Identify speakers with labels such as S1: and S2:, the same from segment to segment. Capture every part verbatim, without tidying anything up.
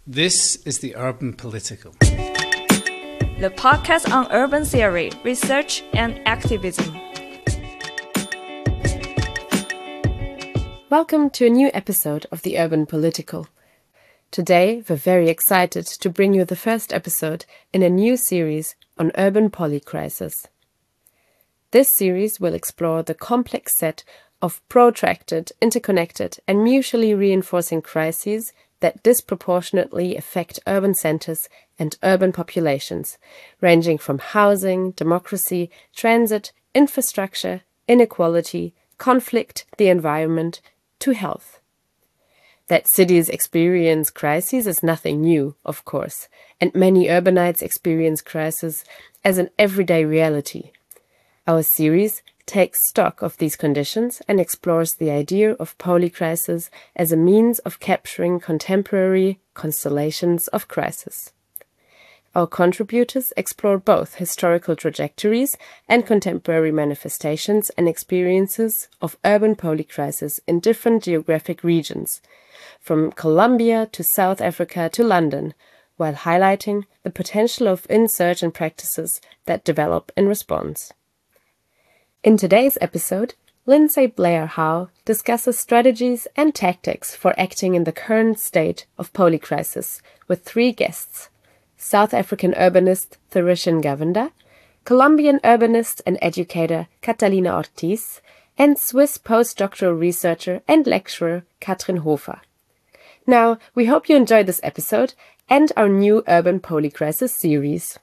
S1: This is the Urban Political,
S2: the podcast on urban theory, research, and activism.
S3: Welcome to a new episode of the Urban Political. Today, we're very excited to bring you the first episode in a new series on urban polycrisis. This series will explore the complex set of protracted, interconnected, and mutually reinforcing crises that disproportionately affect urban centers and urban populations, ranging from housing, democracy, transit, infrastructure, inequality, conflict, the environment, to health. That cities experience crises is nothing new, of course, and many urbanites experience crises as an everyday reality. Our series takes stock of these conditions and explores the idea of polycrisis as a means of capturing contemporary constellations of crisis. Our contributors explore both historical trajectories and contemporary manifestations and experiences of urban polycrisis in different geographic regions, from Colombia to South Africa to London, while highlighting the potential of insurgent practices that develop in response. In today's episode, Lindsay Blair Howe discusses strategies and tactics for acting in the current state of polycrisis with three guests: South African urbanist Thureshan Govender, Colombian urbanist and educator Catalina Ortiz, and Swiss postdoctoral researcher and lecturer Katrin Hofer. Now, we hope you enjoy this episode and our new Urban Polycrisis series.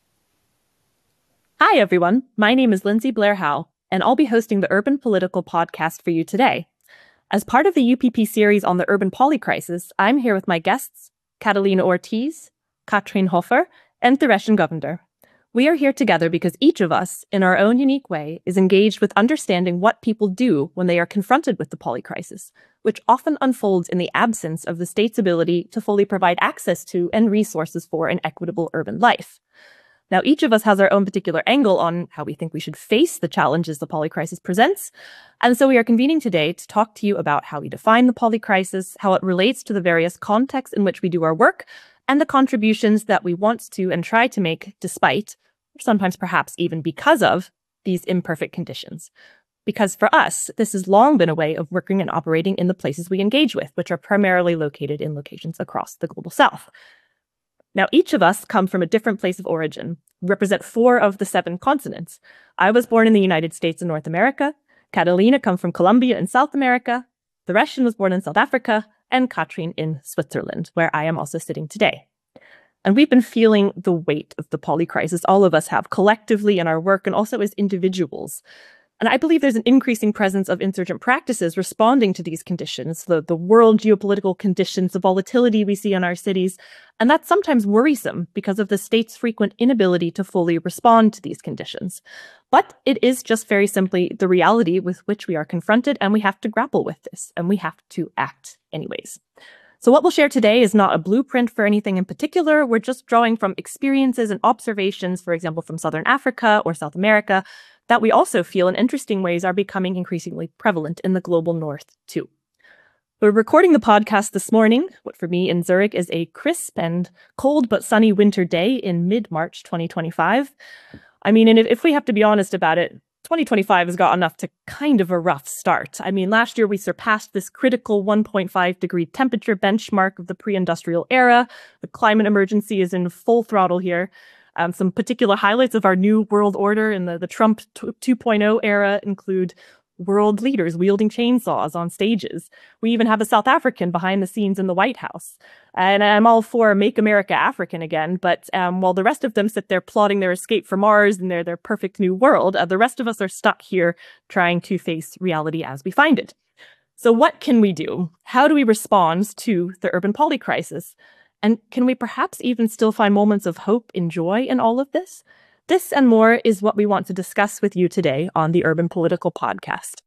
S4: Hi, everyone. My name is Lindsay Blair Howe, and I'll be hosting the Urban Political podcast for you today. As part of the U P P series on the urban polycrisis, I'm here with my guests, Catalina Ortiz, Katrin Hofer, and Thureshan Govender. We are here together because each of us, in our own unique way, is engaged with understanding what people do when they are confronted with the polycrisis, which often unfolds in the absence of the state's ability to fully provide access to and resources for an equitable urban life. Now, each of us has our own particular angle on how we think we should face the challenges the polycrisis presents. And so we are convening today to talk to you about how we define the polycrisis, how it relates to the various contexts in which we do our work, and the contributions that we want to and try to make despite, or sometimes perhaps even because of, these imperfect conditions. Because for us, this has long been a way of working and operating in the places we engage with, which are primarily located in locations across the Global South. Now, each of us come from a different place of origin. We represent four of the seven continents. I was born in the United States and North America. Catalina comes from Colombia and South America. Thureshan was born in South Africa, and Katrin in Switzerland, where I am also sitting today. And we've been feeling the weight of the polycrisis, all of us have, collectively in our work and also as individuals. And I believe there's an increasing presence of insurgent practices responding to these conditions, the, the world geopolitical conditions, the volatility we see in our cities. And that's sometimes worrisome because of the state's frequent inability to fully respond to these conditions. But it is just very simply the reality with which we are confronted, and we have to grapple with this, and we have to act anyways. So what we'll share today is not a blueprint for anything in particular. We're just drawing from experiences and observations, for example, from Southern Africa or South America, that we also feel in interesting ways are becoming increasingly prevalent in the global north, too. We're recording the podcast this morning, what for me in Zurich is a crisp and cold but sunny winter day in mid-March twenty twenty-five. I mean, and if, if we have to be honest about it, twenty twenty-five has gotten off to kind of a rough start. I mean, last year we surpassed this critical one point five degree temperature benchmark of the pre-industrial era. The climate emergency is in full throttle here. Um, some particular highlights of our new world order in the, the Trump two point oh era include world leaders wielding chainsaws on stages. We even have a South African behind the scenes in the White House. And I'm all for Make America African again, but um, while the rest of them sit there plotting their escape from Mars and their, their perfect new world, uh, the rest of us are stuck here trying to face reality as we find it. So what can we do? How do we respond to the urban polycrisis? And can we perhaps even still find moments of hope and joy in all of this? This and more is what we want to discuss with you today on the Urban Political Podcast.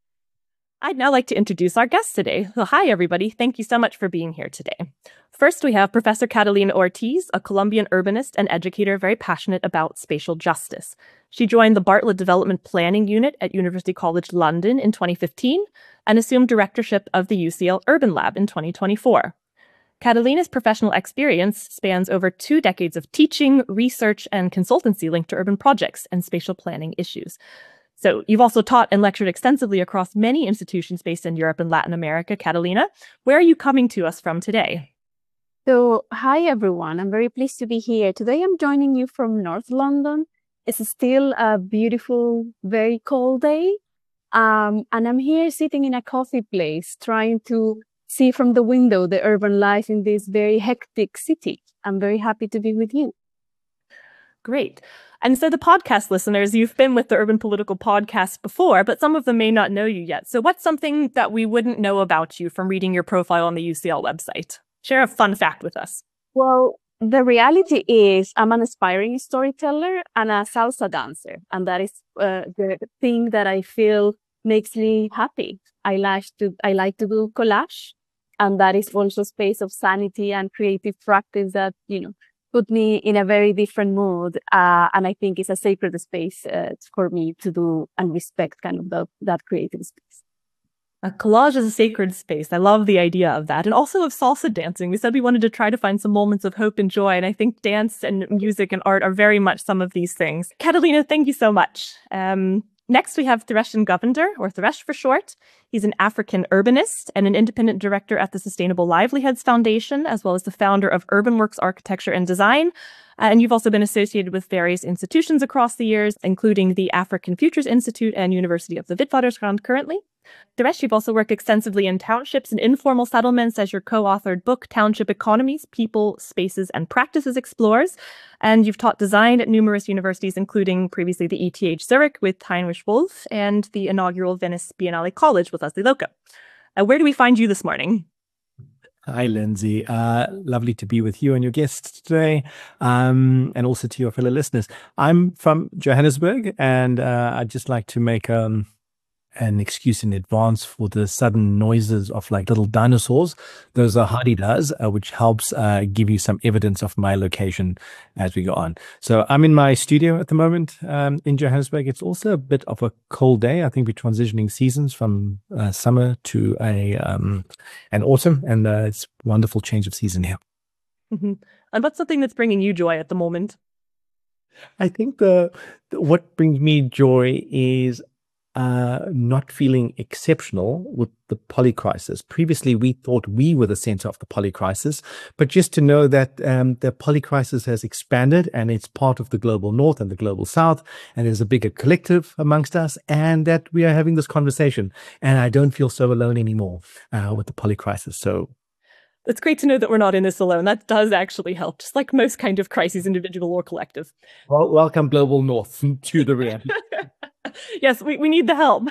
S4: I'd now like to introduce our guests today. So hi, everybody. Thank you so much for being here today. First, we have Professor Catalina Ortiz, a Colombian urbanist and educator very passionate about spatial justice. She joined the Bartlett Development Planning Unit at University College London in twenty fifteen and assumed directorship of the U C L Urban Lab in twenty twenty-four. Catalina's professional experience spans over two decades of teaching, research, and consultancy linked to urban projects and spatial planning issues. So you've also taught and lectured extensively across many institutions based in Europe and Latin America. Catalina, where are you coming to us from today?
S5: So, hi everyone. I'm very pleased to be here. Today I'm joining you from North London. It's still a beautiful, very cold day. Um, and I'm here sitting in a coffee place, trying to see from the window the urban life in this very hectic city. I'm very happy to be with you.
S4: Great. And so the podcast listeners, you've been with the Urban Political podcast before, but some of them may not know you yet. So what's something that we wouldn't know about you from reading your profile on the U C L website? Share a fun fact with us.
S5: Well, the reality is I'm an aspiring storyteller and a salsa dancer. And that is uh, the thing that I feel makes me happy. I like to, I like to do collage. And that is also a space of sanity and creative practice that, you know, put me in a very different mood. Uh, and I think it's a sacred space uh, for me to do and respect kind of the, that creative space.
S4: A collage is a sacred space. I love the idea of that. And also of salsa dancing. We said we wanted to try to find some moments of hope and joy. And I think dance and music and art are very much some of these things. Catalina, thank you so much. Um, Next, we have Thresh Govender, or Thresh for short. He's an African urbanist and an independent director at the Sustainable Livelihoods Foundation, as well as the founder of Urban Works Architecture and Design. And you've also been associated with various institutions across the years, including the African Futures Institute and University of the Witwatersrand currently. Thresh, you've also worked extensively in townships and informal settlements as your co-authored book, Township Economies, People, Spaces, and Practices explores. And you've taught design at numerous universities, including previously the E T H Zurich with Heinrich Wolff and the inaugural Venice Biennale College with Leslie Loca. Uh, where do we find you this morning?
S6: Hi, Lindsay. Uh, lovely to be with you and your guests today, um, and also to your fellow listeners. I'm from Johannesburg, and uh, I'd just like to make um, an excuse in advance for the sudden noises of like little dinosaurs. Those are hadidas, uh, which helps uh, give you some evidence of my location as we go on. So I'm in my studio at the moment um, in Johannesburg. It's also a bit of a cold day. I think we're transitioning seasons from uh, summer to a um, an autumn, and uh, it's a wonderful change of season here.
S4: Mm-hmm. And what's something that's bringing you joy at the moment?
S6: I think the, the what brings me joy is Uh, not feeling exceptional with the polycrisis. Previously, we thought we were the center of the polycrisis, but just to know that um, the polycrisis has expanded and it's part of the global north and the global south, and there's a bigger collective amongst us, and that we are having this conversation. And I don't feel so alone anymore uh, with the polycrisis. So
S4: it's great to know that we're not in this alone. That does actually help, just like most kind of crises, individual or collective.
S6: Well, welcome, global north, to the reality.
S4: Yes, we, we need the help.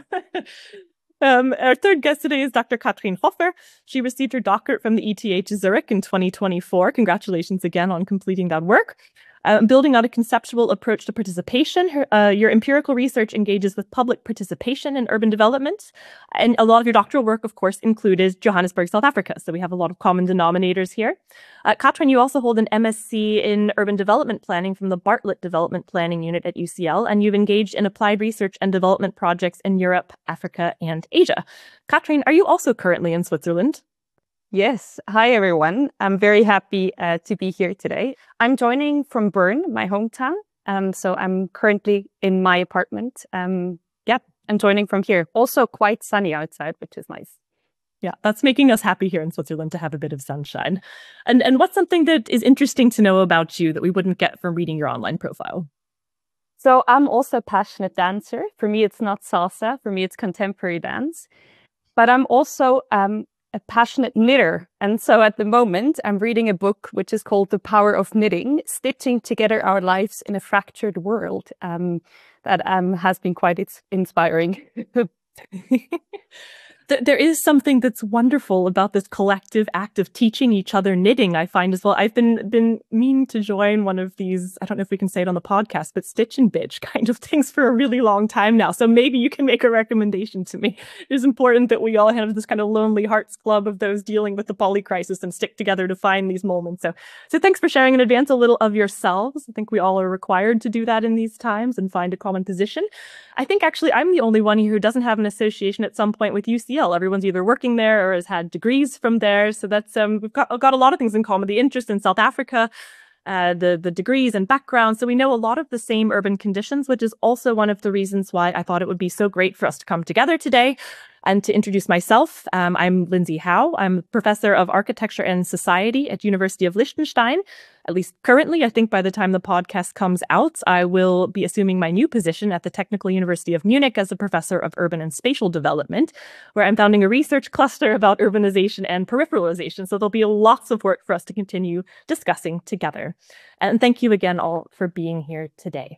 S4: um, our third guest today is Doctor Katrin Hofer. She received her doctorate from the E T H Zurich in twenty twenty-four. Congratulations again on completing that work. Uh, building on a conceptual approach to participation, her, uh, your empirical research engages with public participation in urban development. And a lot of your doctoral work, of course, included Johannesburg, South Africa. So we have a lot of common denominators here. Uh, Katrin, you also hold an M S c in urban development planning from the Bartlett Development Planning Unit at U C L, and you've engaged in applied research and development projects in Europe, Africa, and Asia. Katrin, are you also currently in Switzerland?
S7: Yes. Hi, everyone. I'm very happy uh, to be here today. I'm joining from Bern, my hometown. Um, so I'm currently in my apartment. Um, yeah, I'm joining from here. Also quite sunny outside, which is nice.
S4: Yeah, that's making us happy here in Switzerland to have a bit of sunshine. And, and what's something that is interesting to know about you that we wouldn't get from reading your online profile?
S7: So I'm also a passionate dancer. For me, it's not salsa. For me, it's contemporary dance. But I'm also um, a passionate knitter. And so at the moment, I'm reading a book which is called The Power of Knitting, Stitching Together Our Lives in a Fractured World. Um, that um, has been quite inspiring.
S4: There is something that's wonderful about this collective act of teaching each other knitting, I find as well. I've been been meaning to join one of these, I don't know if we can say it on the podcast, but stitch and bitch kind of things for a really long time now. So maybe you can make a recommendation to me. It is important that we all have this kind of lonely hearts club of those dealing with the polycrisis and stick together to find these moments. So, so thanks for sharing in advance a little of yourselves. I think we all are required to do that in these times and find a common position. I think actually I'm the only one here who doesn't have an association at some point with U C C L. Everyone's either working there or has had degrees from there. So that's um, we've got, got a lot of things in common. The interest in South Africa, uh, the, the degrees and background. So we know a lot of the same urban conditions, which is also one of the reasons why I thought it would be so great for us to come together today. And to introduce myself, um, I'm Lindsay Howe. I'm professor of architecture and society at University of Liechtenstein. At least currently, I think by the time the podcast comes out, I will be assuming my new position at the Technical University of Munich as a professor of urban and spatial development, where I'm founding a research cluster about urbanization and peripheralization. So there'll be lots of work for us to continue discussing together. And thank you again all for being here today.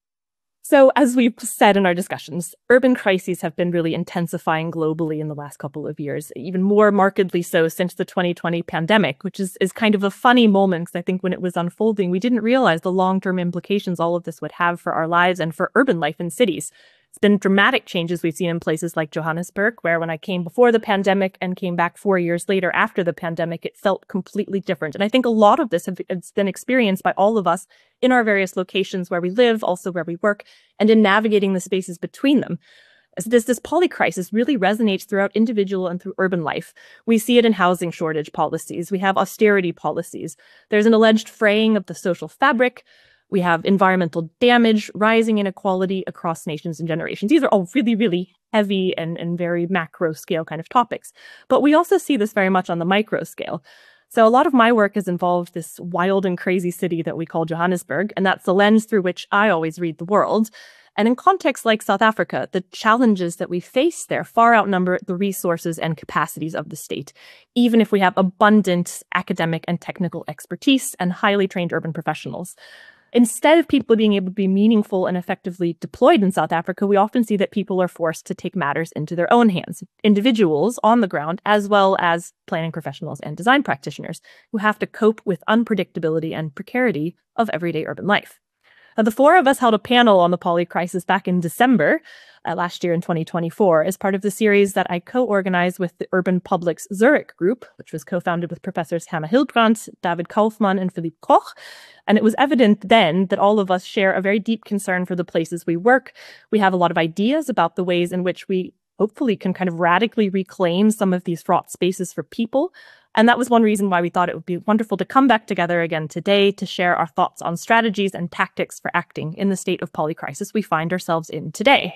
S4: So as we've said in our discussions, urban crises have been really intensifying globally in the last couple of years, even more markedly so since the twenty twenty pandemic, which is, is kind of a funny moment because I think when it was unfolding, we didn't realize the long-term implications all of this would have for our lives and for urban life in cities. It's been dramatic changes we've seen in places like Johannesburg, where when I came before the pandemic and came back four years later after the pandemic, it felt completely different. And I think a lot of this has been experienced by all of us in our various locations where we live, also where we work, and in navigating the spaces between them. As this, this polycrisis really resonates throughout individual and through urban life. We see it in housing shortage policies. We have austerity policies. There's an alleged fraying of the social fabric. We have environmental damage, rising inequality across nations and generations. These are all really, really heavy and, and very macro scale kind of topics. But we also see this very much on the micro scale. So a lot of my work has involved this wild and crazy city that we call Johannesburg, and that's the lens through which I always read the world. And in contexts like South Africa, the challenges that we face there far outnumber the resources and capacities of the state, even if we have abundant academic and technical expertise and highly trained urban professionals. Instead of people being able to be meaningful and effectively deployed in South Africa, we often see that people are forced to take matters into their own hands, individuals on the ground, as well as planning professionals and design practitioners who have to cope with unpredictability and precarity of everyday urban life. Now, the four of us held a panel on the polycrisis back in December uh, last year in twenty twenty-four as part of the series that I co-organized with the Urban Publics Zurich group, which was co-founded with professors Hannah Hildbrandt, David Kaufmann, and Philippe Koch. And it was evident then that all of us share a very deep concern for the places we work. We have a lot of ideas about the ways in which we hopefully can kind of radically reclaim some of these fraught spaces for people. And that was one reason why we thought it would be wonderful to come back together again today to share our thoughts on strategies and tactics for acting in the state of polycrisis we find ourselves in today.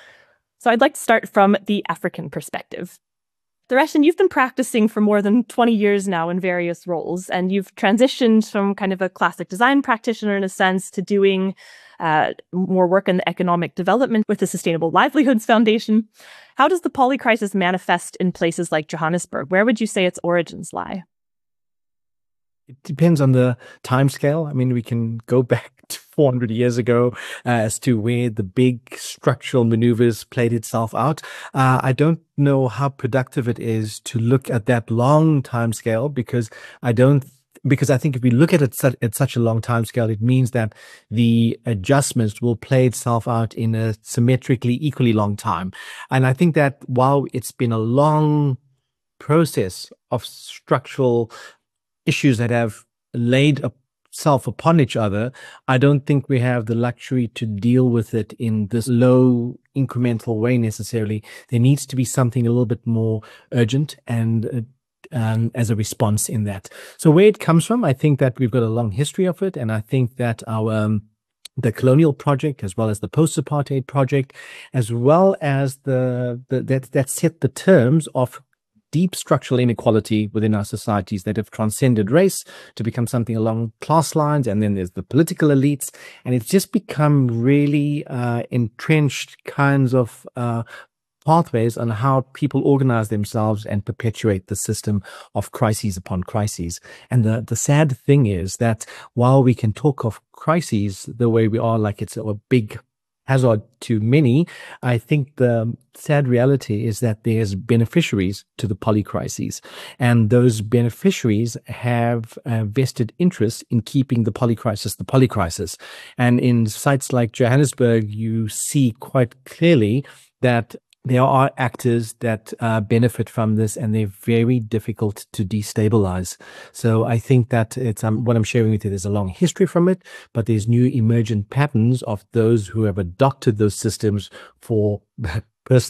S4: So I'd like to start from the African perspective. Dareshen, you've been practicing for more than twenty years now in various roles, and you've transitioned from kind of a classic design practitioner in a sense to doing uh, more work in the economic development with the Sustainable Livelihoods Foundation. How does the polycrisis manifest in places like Johannesburg? Where would you say its origins lie?
S6: It depends on the time scale. I mean, we can go back to four hundred years ago uh, as to where the big structural maneuvers played itself out. Uh, I don't know how productive it is to look at that long time scale because I don't Because I think if we look at it at such a long time scale, it means that the adjustments will play itself out in a symmetrically equally long time. And I think that while it's been a long process of structural issues that have laid itself upon each other, I don't think we have the luxury to deal with it in this low incremental way necessarily. There needs to be something a little bit more urgent and uh, Um, as a response in that. So where it comes from, I think that we've got a long history of it. And I think that our um, the colonial project, as well as the post-apartheid project, as well as the, the that, that set the terms of deep structural inequality within our societies that have transcended race to become something along class lines. And then there's the political elites. And it's just become really uh, entrenched kinds of uh, pathways on how people organize themselves and perpetuate the system of crises upon crises. And the, the sad thing is that while we can talk of crises the way we are, like it's a big hazard to many, I think the sad reality is that there's beneficiaries to the polycrises, and those beneficiaries have a vested interest in keeping the polycrisis the polycrisis. And in sites like Johannesburg, you see quite clearly that there are actors that uh, benefit from this, and they're very difficult to destabilize. So I think that it's um, what I'm sharing with you. There's a long history from it, but there's new emergent patterns of those who have adopted those systems for personal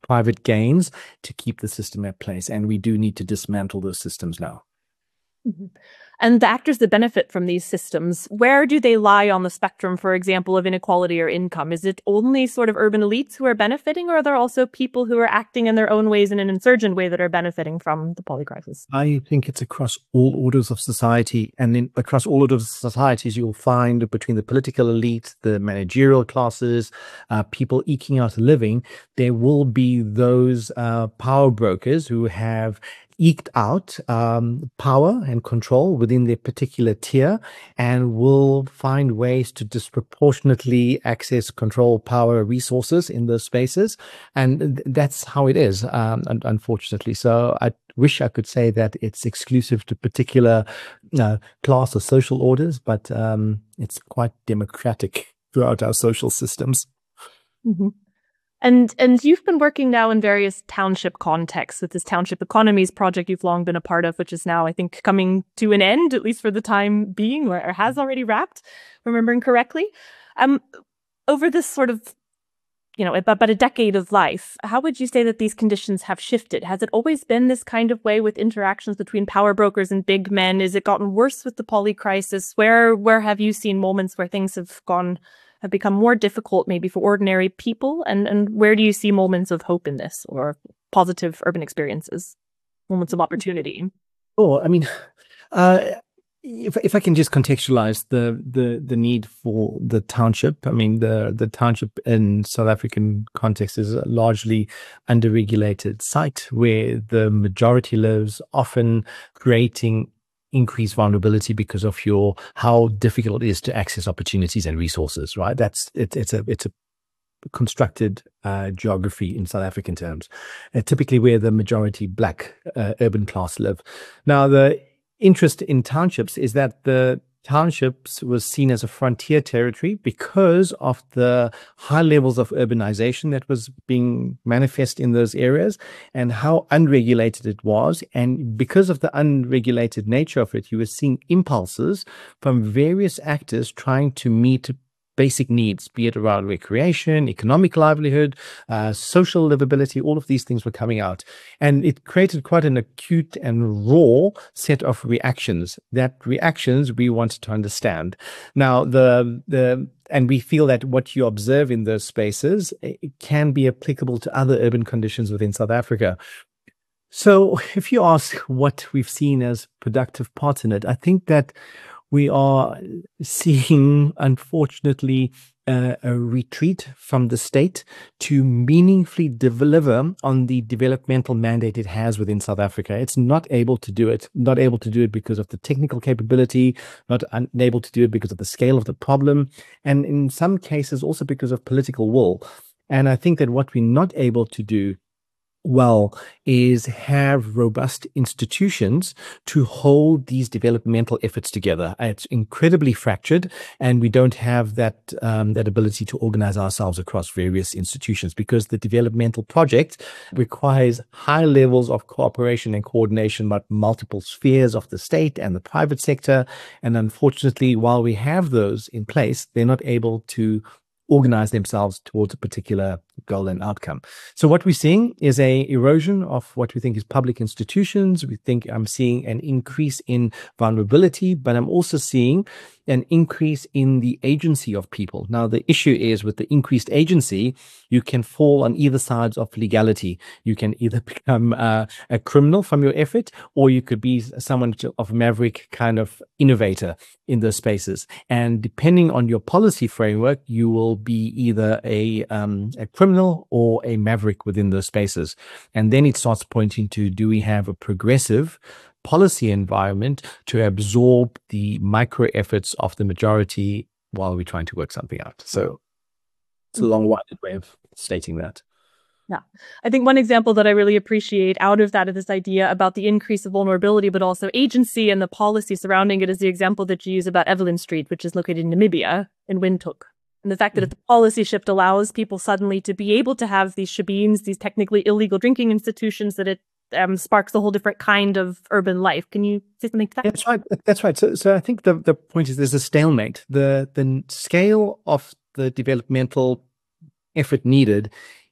S6: private gains to keep the system at place. And we do need to dismantle those systems now.
S4: Mm-hmm. And the actors that benefit from these systems, where do they lie on the spectrum, for example, of inequality or income? Is it only sort of urban elites who are benefiting, or are there also people who are acting in their own ways in an insurgent way that are benefiting from the polycrisis?
S6: I think it's across all orders of society, and in, across all orders of societies, you'll find between the political elite, the managerial classes, uh, people eking out a living, there will be those uh, power brokers who have eked out um, power and control within their particular tier and will find ways to disproportionately access, control, power, resources in those spaces. And th- that's how it is, um, un- unfortunately. So I wish I could say that it's exclusive to particular uh, class or social orders, but um, it's quite democratic throughout our social systems.
S4: Mm-hmm. And and you've been working now in various township contexts with this Township Economies project you've long been a part of, which is now, I think, coming to an end, at least for the time being, or has already wrapped, remembering correctly. Um, over this sort of, you know, about a decade of life, how would you say that these conditions have shifted? Has it always been this kind of way with interactions between power brokers and big men? Is it gotten worse with the poly crisis? Where where have you seen moments where things have gone have become more difficult maybe for ordinary people? And, and where do you see moments of hope in this, or positive urban experiences, moments of opportunity?
S6: Oh, I mean, uh, if if I can just contextualize the the the need for the township, I mean, the the township in South African context is a largely underregulated site where the majority lives, often creating increased vulnerability because of your how difficult it is to access opportunities and resources. Right? That's it, it's a it's a constructed uh, geography in South African terms, uh, typically where the majority black uh, urban class live. Now, the interest in townships is that the townships was seen as a frontier territory because of the high levels of urbanization that was being manifest in those areas and how unregulated it was. And because of the unregulated nature of it, you were seeing impulses from various actors trying to meet basic needs, be it around recreation, economic livelihood, uh, social livability. All of these things were coming out. And it created quite an acute and raw set of reactions. That reactions we wanted to understand. Now, the the and we feel that what you observe in those spaces it can be applicable to other urban conditions within South Africa. So if you ask what we've seen as productive parts in it, I think that we are seeing, unfortunately, uh, a retreat from the state to meaningfully deliver on the developmental mandate it has within South Africa. It's not able to do it, not able to do it because of the technical capability, not unable to do it because of the scale of the problem, and in some cases also because of political will. And I think that what we're not able to do well is have robust institutions to hold these developmental efforts together. It's incredibly fractured, and we don't have that um, that ability to organize ourselves across various institutions because the developmental project requires high levels of cooperation and coordination by multiple spheres of the state and the private sector. And unfortunately, while we have those in place, they're not able to organize themselves towards a particular goal and outcome. So what we're seeing is a erosion of what we think is public institutions. We think I'm seeing an increase in vulnerability, but I'm also seeing an increase in the agency of people. Now, the issue is with the increased agency, you can fall on either sides of legality. You can either become uh, a criminal from your effort, or you could be someone of maverick kind of innovator in those spaces. And depending on your policy framework, you will be either a, um, a criminal or a maverick within those spaces. And then it starts pointing to, do we have a progressive policy environment to absorb the micro efforts of the majority while we're trying to work something out? So it's a long-winded way of stating that.
S4: Yeah. I think one example that I really appreciate out of that is this idea about the increase of vulnerability, but also agency and the policy surrounding it is the example that you use about Evelyn Street, which is located in Namibia, in Windhoek. And the fact that mm-hmm. the policy shift allows people suddenly to be able to have these shebeens, these technically illegal drinking institutions, that it um, sparks a whole different kind of urban life. Can you say something to that?
S6: That's right. That's right. So, so I think the, the point is there's a stalemate. The, the scale of the developmental effort needed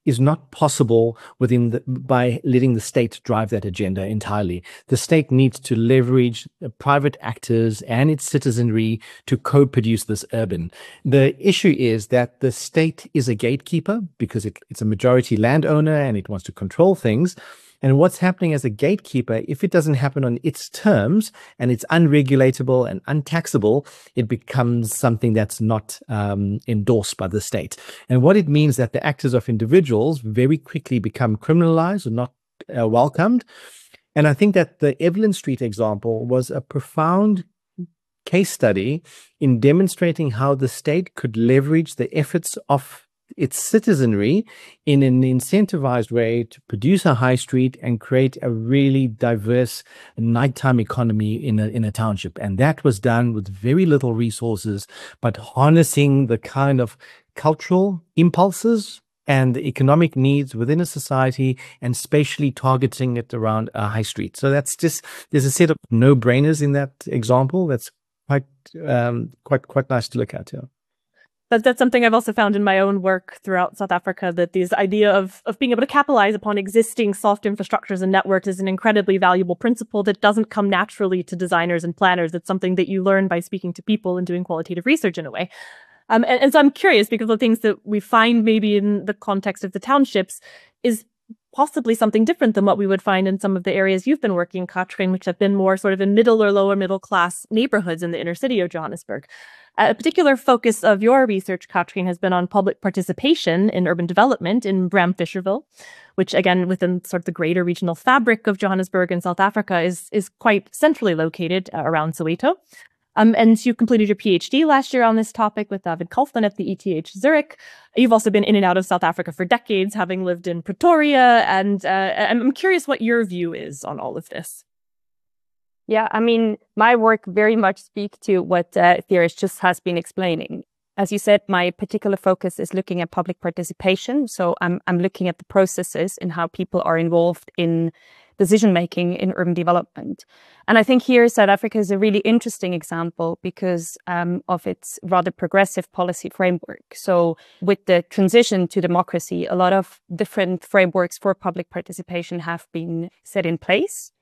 S6: is not possible within the, by letting the state drive that agenda entirely. The state needs to leverage private actors and its citizenry to co-produce this urban. The issue is that the state is a gatekeeper because it, it's a majority landowner and it wants to control things. And what's happening as a gatekeeper, if it doesn't happen on its terms and it's unregulatable and untaxable, it becomes something that's not um, endorsed by the state. And what it means that the actors of individuals very quickly become criminalized or not uh, welcomed. And I think that the Evelyn Street example was a profound case study in demonstrating how the state could leverage the efforts of its citizenry in an incentivized way to produce a high street and create a really diverse nighttime economy in a, in a township. And that was done with very little resources, but harnessing the kind of cultural impulses and the economic needs within a society and spatially targeting it around a high street. So that's just, there's a set of no-brainers in that example that's quite, um, quite, quite nice to look at. Yeah.
S4: But that's something I've also found in my own work throughout South Africa, that this idea of, of being able to capitalize upon existing soft infrastructures and networks is an incredibly valuable principle that doesn't come naturally to designers and planners. It's something that you learn by speaking to people and doing qualitative research in a way. Um, and, and so I'm curious, because the things that we find maybe in the context of the townships is possibly something different than what we would find in some of the areas you've been working, Katrin, which have been more sort of in middle or lower middle class neighborhoods in the inner city of Johannesburg. A particular focus of your research, Katrin, has been on public participation in urban development in Bram Fisherville, which, again, within sort of the greater regional fabric of Johannesburg and South Africa, is, is quite centrally located uh, around Soweto. Um, and you completed your PhD last year on this topic with David Kaufman at the E T H Zurich. You've also been in and out of South Africa for decades, having lived in Pretoria. And uh, I'm curious what your view is on all of this.
S7: Yeah, I mean, my work very much speaks to what uh, Thierry just has been explaining. As you said, my particular focus is looking at public participation. So I'm I'm looking at the processes and how people are involved in decision-making in urban development. And I think here South Africa is a really interesting example because um, of its rather progressive policy framework. So with the transition to democracy, a lot of different frameworks for public participation have been set in place.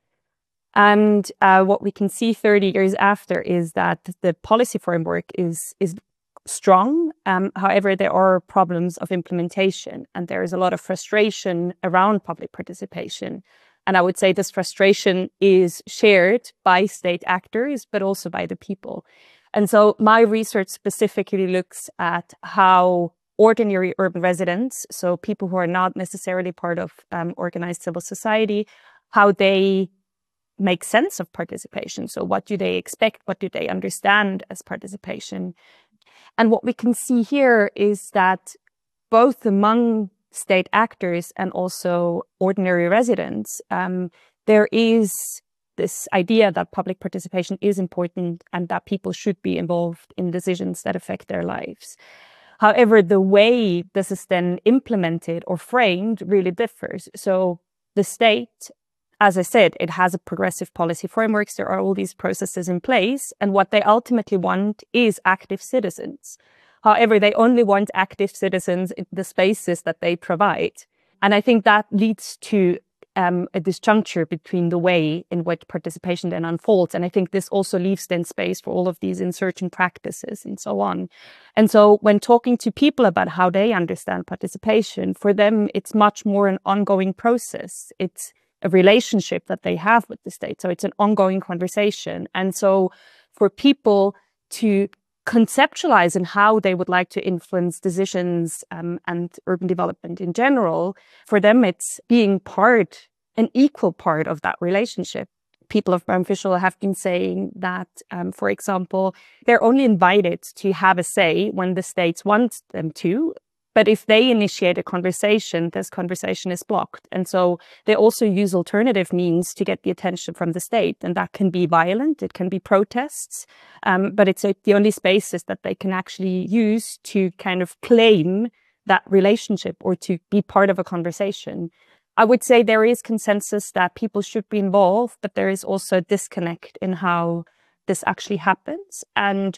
S7: And uh, what we can see thirty years after is that the policy framework is is strong. Um, however, there are problems of implementation, and there is a lot of frustration around public participation. And I would say this frustration is shared by state actors, but also by the people. And so my research specifically looks at how ordinary urban residents, so people who are not necessarily part of um, organized civil society, how they make sense of participation. So what do they expect? What do they understand as participation? And what we can see here is that both among state actors and also ordinary residents, um, there is this idea that public participation is important and that people should be involved in decisions that affect their lives. However, the way this is then implemented or framed really differs. So the state, as I said, it has a progressive policy frameworks. There are all these processes in place. And what they ultimately want is active citizens. However, they only want active citizens in the spaces that they provide. And I think that leads to um, a disjuncture between the way in which participation then unfolds. And I think this also leaves then space for all of these insurgent practices and so on. And so when talking to people about how they understand participation, for them, it's much more an ongoing process. It's a relationship that they have with the state. So it's an ongoing conversation. And so for people to conceptualize in how they would like to influence decisions um, and urban development in general, for them, it's being part, an equal part of that relationship. People of Bram Fisherville have been saying that, um, for example, they're only invited to have a say when the states want them to. But if they initiate a conversation, this conversation is blocked. And so they also use alternative means to get the attention from the state. And that can be violent, it can be protests, um, but it's uh, the only spaces that they can actually use to kind of claim that relationship or to be part of a conversation. I would say there is consensus that people should be involved, but there is also a disconnect in how this actually happens and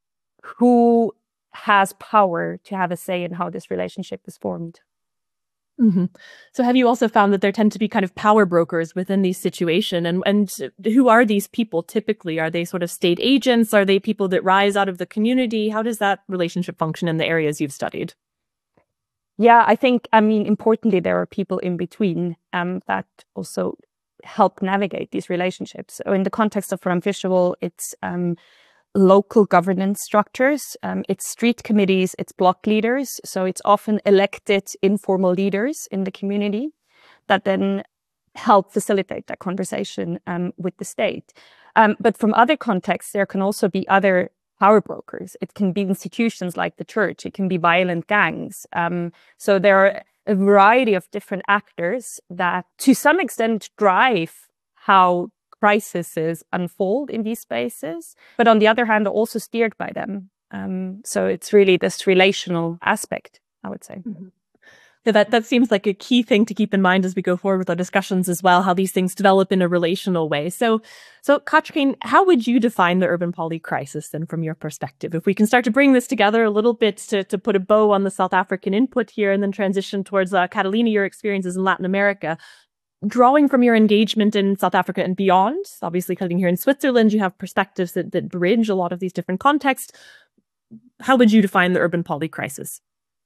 S7: who has power to have a say in how this relationship is formed.
S4: Mm-hmm. So have you also found that there tend to be kind of power brokers within these situations? And, and who are these people typically? Are they sort of state agents? Are they people that rise out of the community? How does that relationship function in the areas you've studied?
S7: Yeah, I think, I mean, importantly, there are people in between um, that also help navigate these relationships. So in the context of Fram Fischel, it's um, local governance structures, um, it's street committees, it's block leaders. So it's often elected informal leaders in the community that then help facilitate that conversation um, with the state. Um, but from other contexts, there can also be other power brokers. It can be institutions like the church. It can be violent gangs. Um, so there are a variety of different actors that to some extent drive how crises unfold in these spaces, but on the other hand, are also steered by them. Um, so it's really this relational aspect, I would say.
S4: Mm-hmm. Yeah, that, that seems like a key thing to keep in mind as we go forward with our discussions as well, how these things develop in a relational way. So, so Katrin, how would you define the urban poly crisis then from your perspective? If we can start to bring this together a little bit to, to put a bow on the South African input here and then transition towards uh, Catalina, your experiences in Latin America. Drawing from your engagement in South Africa and beyond, obviously coming here in Switzerland, you have perspectives that, that bridge a lot of these different contexts. How would you define the urban poly crisis?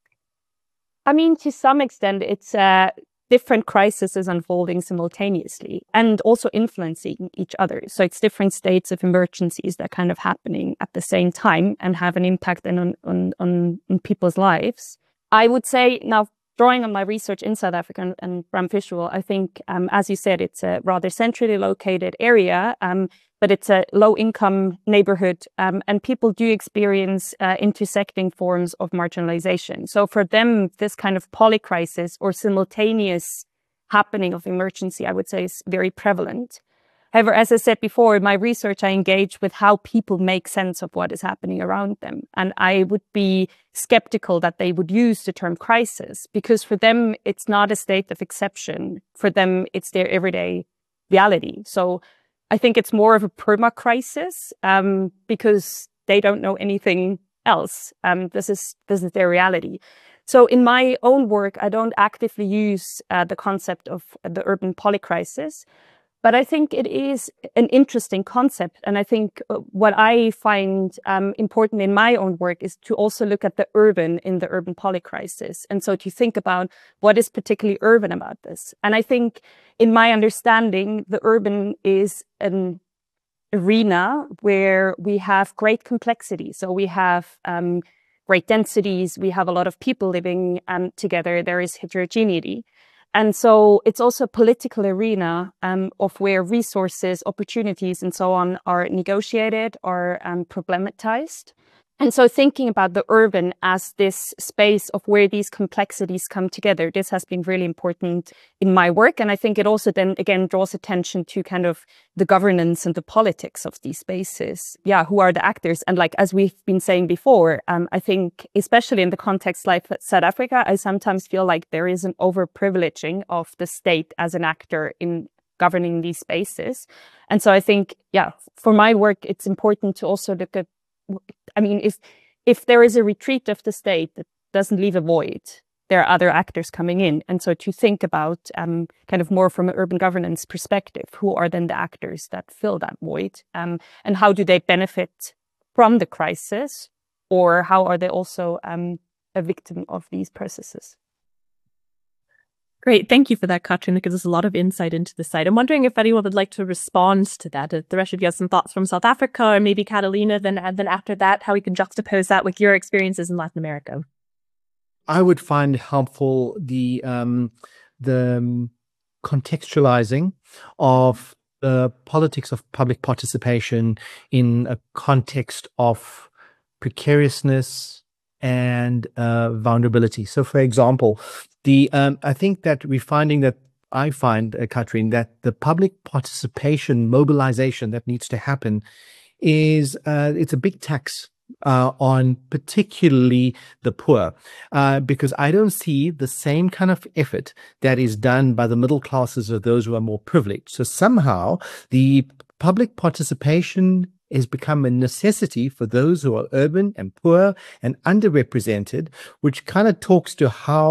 S7: I mean, to some extent, it's uh, different crises unfolding simultaneously and also influencing each other. So it's different states of emergencies that kind of happening at the same time and have an impact on, on, on, on people's lives. I would say now, drawing on my research in South Africa and, and Fram Fischel, I think, um, as you said, it's a rather centrally located area, um, but it's a low-income neighborhood, um, and people do experience uh, intersecting forms of marginalization. So for them, this kind of polycrisis or simultaneous happening of emergency, I would say, is very prevalent. However, as I said before, in my research, I engage with how people make sense of what is happening around them. And I would be skeptical that they would use the term crisis, because for them, it's not a state of exception. For them, it's their everyday reality. So I think it's more of a perma-crisis um, because they don't know anything else. Um, this is, this is their reality. So in my own work, I don't actively use uh, the concept of the urban polycrisis. But I think it is an interesting concept. And I think what I find um, important in my own work is to also look at the urban in the urban polycrisis. And so to think about what is particularly urban about this. And I think in my understanding, the urban is an arena where we have great complexity. So we have um, great densities. We have a lot of people living um, together. There is heterogeneity. And so it's also a political arena um, of where resources, opportunities, and so on are negotiated or um, problematized. And so thinking about the urban as this space of where these complexities come together, this has been really important in my work. And I think it also then, again, draws attention to kind of the governance and the politics of these spaces. Yeah, who are the actors? And like, as we've been saying before, um, I think, especially in the context like South Africa, I sometimes feel like there is an overprivileging of the state as an actor in governing these spaces. And so I think, yeah, for my work, it's important to also look at, I mean, if if there is a retreat of the state that doesn't leave a void, there are other actors coming in. And so to think about um, kind of more from an urban governance perspective, who are then the actors that fill that void? Um, and how do they benefit from the crisis? Or how are they also um, a victim of these processes?
S4: Great. Thank you for that, Katrin. It gives us a lot of insight into the site. I'm wondering if anyone would like to respond to that. If the rest of you have some thoughts from South Africa or maybe Catalina, then, and then after that, how we can juxtapose that with your experiences in Latin America.
S6: I would find helpful the um, the contextualizing of the politics of public participation in a context of precariousness and uh, vulnerability. So, for example, the um, I think that we're finding that I find, uh, Katrin, that the public participation mobilization that needs to happen is uh, it's a big tax uh, on particularly the poor, uh, because I don't see the same kind of effort that is done by the middle classes or those who are more privileged. So somehow the public participation has become a necessity for those who are urban and poor and underrepresented, which kind of talks to how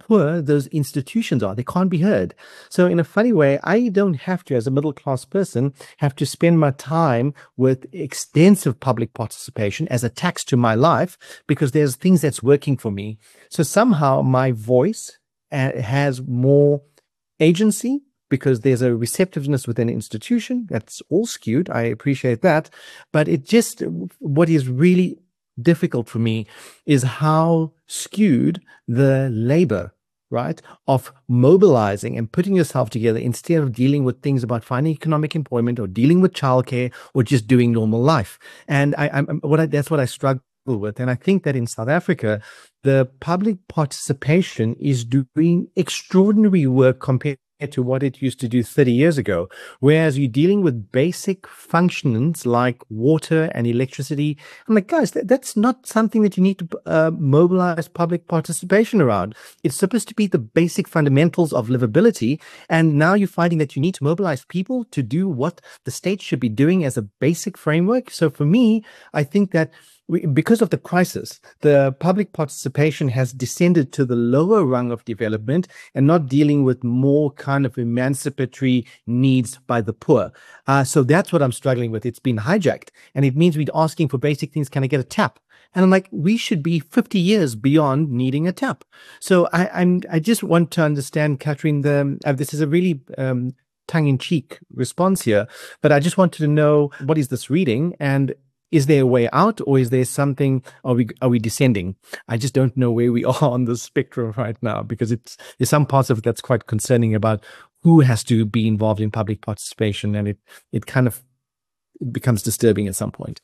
S6: poor those institutions are. They can't be heard. So in a funny way, I don't have to, as a middle class person, have to spend my time with extensive public participation as a tax to my life, because there's things that's working for me. So somehow my voice uh, has more agency, because there's a receptiveness within an institution. That's all skewed. I appreciate that. But it just, what is really difficult for me is how skewed the labor, right, of mobilizing and putting yourself together instead of dealing with things about finding economic employment or dealing with childcare or just doing normal life. And I, I'm what I, that's what I struggle with. And I think that in South Africa, the public participation is doing extraordinary work compared to what it used to do thirty years ago. Whereas you're dealing with basic functions like water and electricity. I'm like, guys, that, that's not something that you need to uh, mobilize public participation around. It's supposed to be the basic fundamentals of livability. And now you're finding that you need to mobilize people to do what the state should be doing as a basic framework. So for me, I think that We, because of the crisis, the public participation has descended to the lower rung of development and not dealing with more kind of emancipatory needs by the poor. Uh, so that's what I'm struggling with. It's been hijacked, and it means we're asking for basic things. Can I get a tap? And I'm like, we should be fifty years beyond needing a tap. So I, I'm, I just want to understand, Catherine, the, uh, this is a really um, tongue-in-cheek response here, but I just wanted to know, what is this reading? And is there a way out, or is there something, are we are we descending? I just don't know where we are on the spectrum right now, because it's there's some parts of it that's quite concerning about who has to be involved in public participation, and it it kind of it becomes disturbing at some point.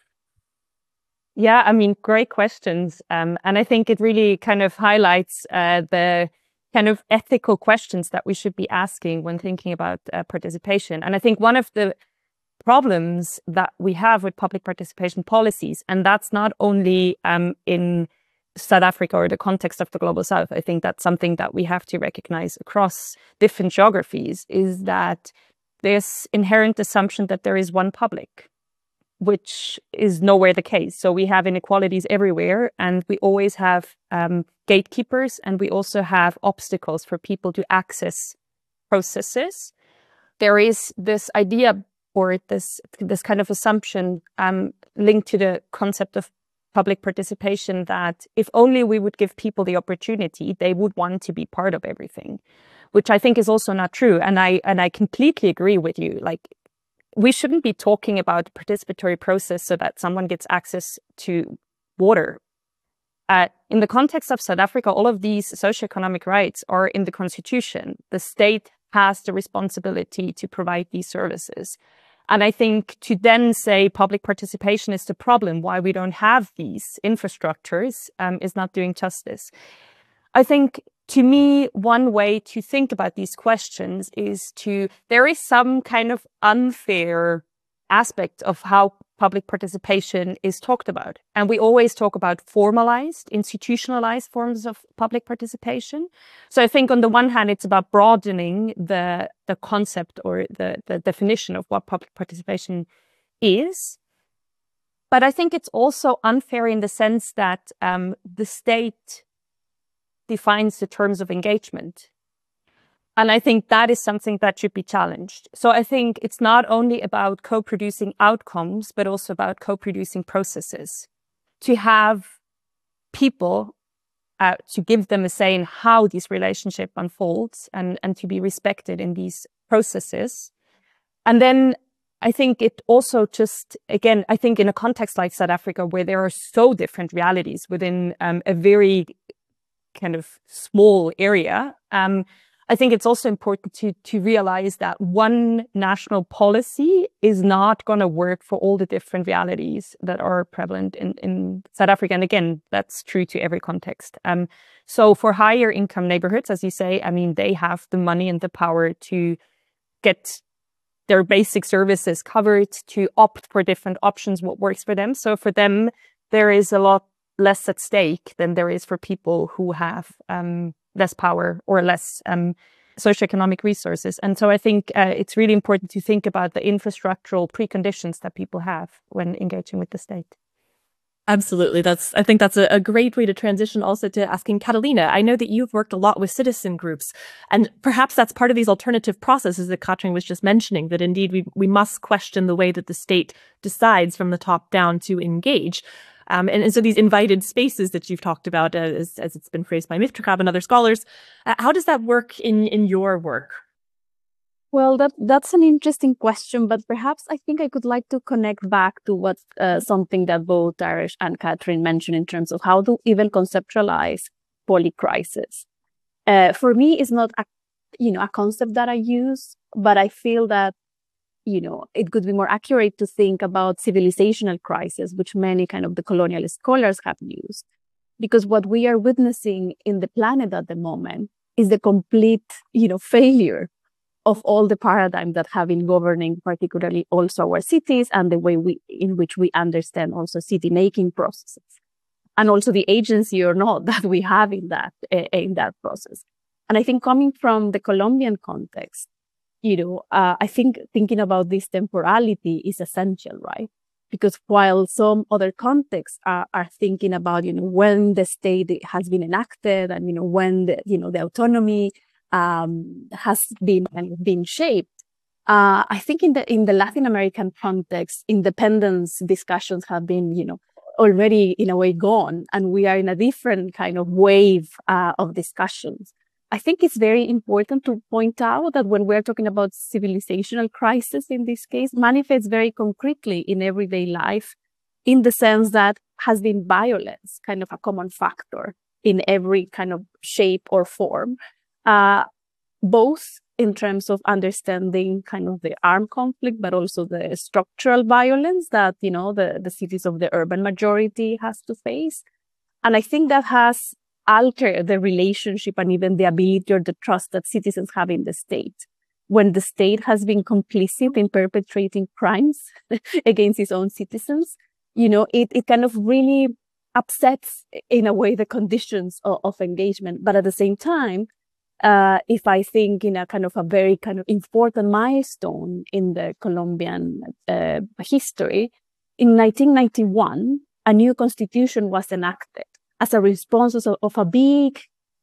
S7: Yeah, I mean, great questions. Um, and I think it really kind of highlights uh, the kind of ethical questions that we should be asking when thinking about uh, participation. And I think one of the problems that we have with public participation policies, and that's not only um, in South Africa or the context of the Global South, I think that's something that we have to recognize across different geographies, is that there's inherent assumption that there is one public, which is nowhere the case. So we have inequalities everywhere, and we always have um, gatekeepers, and we also have obstacles for people to access processes. There is this idea or this this kind of assumption um, linked to the concept of public participation that if only we would give people the opportunity, they would want to be part of everything, which I think is also not true. And I and I completely agree with you. Like, we shouldn't be talking about the participatory process so that someone gets access to water. Uh, in the context of South Africa, all of these socioeconomic rights are in the constitution. The state has the responsibility to provide these services. And I think to then say public participation is the problem, why we don't have these infrastructures, um, is not doing justice. I think, to me, one way to think about these questions is to, there is some kind of unfair aspect of how public participation is talked about. And we always talk about formalized, institutionalized forms of public participation. So I think on the one hand, it's about broadening the, the concept or the, the definition of what public participation is. But I think it's also unfair in the sense that um, the state defines the terms of engagement. And I think that is something that should be challenged. So I think it's not only about co-producing outcomes, but also about co-producing processes. To have people, uh, to give them a say in how this relationship unfolds and, and to be respected in these processes. And then I think it also just, again, I think in a context like South Africa, where there are so different realities within um, a very kind of small area, um, I think it's also important to, to realize that one national policy is not going to work for all the different realities that are prevalent in, in South Africa. And again, that's true to every context. Um, so for higher income neighborhoods, as you say, I mean, they have the money and the power to get their basic services covered, to opt for different options, what works for them. So for them, there is a lot less at stake than there is for people who have um, less power or less um, socioeconomic resources. And so I think uh, it's really important to think about the infrastructural preconditions that people have when engaging with the state.
S4: Absolutely. That's, I think that's a, a great way to transition also to asking Catalina. I know that you've worked a lot with citizen groups, and perhaps that's part of these alternative processes that Katrin was just mentioning, that indeed we, we must question the way that the state decides from the top down to engage. Um, and, and so these invited spaces that you've talked about, uh, as, as it's been phrased by Miftakhab and other scholars, uh, how does that work in, in your work?
S5: Well, that that's an interesting question, but perhaps I think I could like to connect back to what uh, something that both Darresh and Katrin mentioned in terms of how to even conceptualize polycrisis. Uh, for me, it's not a, you know, a concept that I use, but I feel that, you know, it could be more accurate to think about civilizational crisis, which many kind of the colonial scholars have used, because what we are witnessing in the planet at the moment is the complete, you know, failure of all the paradigms that have been governing, particularly also our cities and the way we, in which we understand also city making processes, and also the agency or not that we have in that, uh, in that process. And I think coming from the Colombian context, you know, uh, I think thinking about this temporality is essential, right? Because while some other contexts are, are thinking about, you know, when the state has been enacted and, you know, when the, you know, the autonomy Um, has been been shaped. Uh, I think in the in the Latin American context, independence discussions have been, you know, already in a way gone, and we are in a different kind of wave uh, of discussions. I think it's very important to point out that when we're talking about civilizational crisis in this case, manifests very concretely in everyday life, in the sense that has been violence kind of a common factor in every kind of shape or form. Uh, both in terms of understanding kind of the armed conflict, but also the structural violence that, you know, the, the cities of the urban majority has to face. And I think that has altered the relationship and even the ability or the trust that citizens have in the state. When the state has been complicit in perpetrating crimes against its own citizens, you know, it, it kind of really upsets in a way the conditions of, of engagement. But at the same time, Uh, if I think in a kind of a very kind of important milestone in the Colombian uh, history, in nineteen ninety-one, a new constitution was enacted as a response of, of a big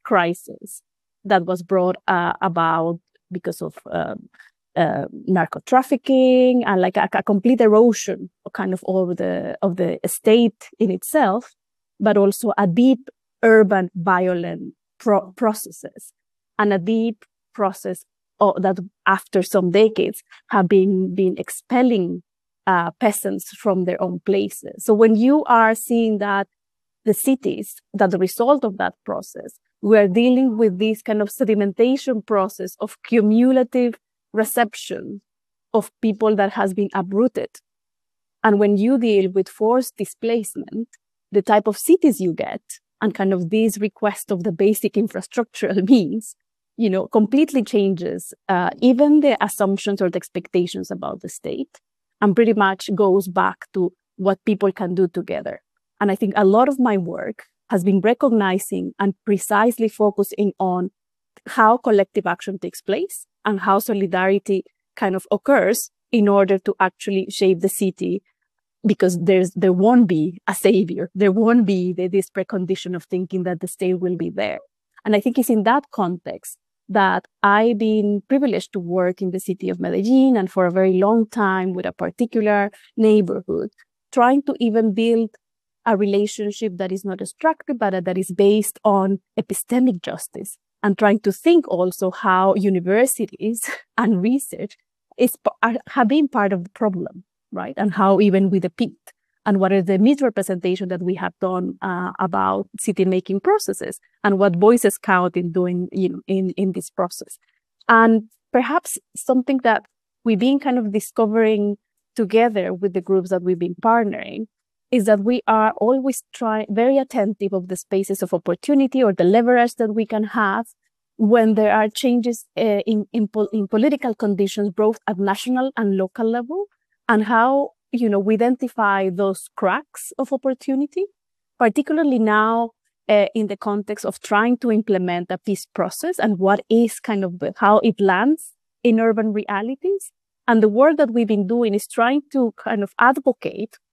S5: crisis that was brought uh, about because of uh, uh, narco trafficking and like a, a complete erosion of kind of all the of the state in itself, but also a deep urban violent pro- processes. And a deep process of, that after some decades have been, been expelling uh, peasants from their own places. So when you are seeing that the cities, that the result of that process, we are dealing with this kind of sedimentation process of cumulative reception of people that has been uprooted. And when you deal with forced displacement, the type of cities you get and kind of this request of the basic infrastructural means, you know, completely changes uh, even the assumptions or the expectations about the state, and pretty much goes back to what people can do together. And I think a lot of my work has been recognizing and precisely focusing on how collective action takes place and how solidarity kind of occurs in order to actually shape the city, because there's there won't be a savior. There won't be the, this precondition of thinking that the state will be there. And I think it's in that context that I've been privileged to work in the city of Medellin and for a very long time with a particular neighborhood, trying to even build a relationship that is not extractive, but that is based on epistemic justice, and trying to think also how universities and research is, are, have been part of the problem, right? And how even we depict and what are the misrepresentation that we have done uh, about city-making processes and what voices count in doing, you know, in, in this process. And perhaps something that we've been kind of discovering together with the groups that we've been partnering is that we are always trying, very attentive of the spaces of opportunity or the leverage that we can have when there are changes uh, in, in, pol- in political conditions, both at national and local level, and how, you know, we identify those cracks of opportunity, particularly now uh, in the context of trying to implement a peace process and what is kind of how it lands in urban realities. And the work that we've been doing is trying to kind of advocate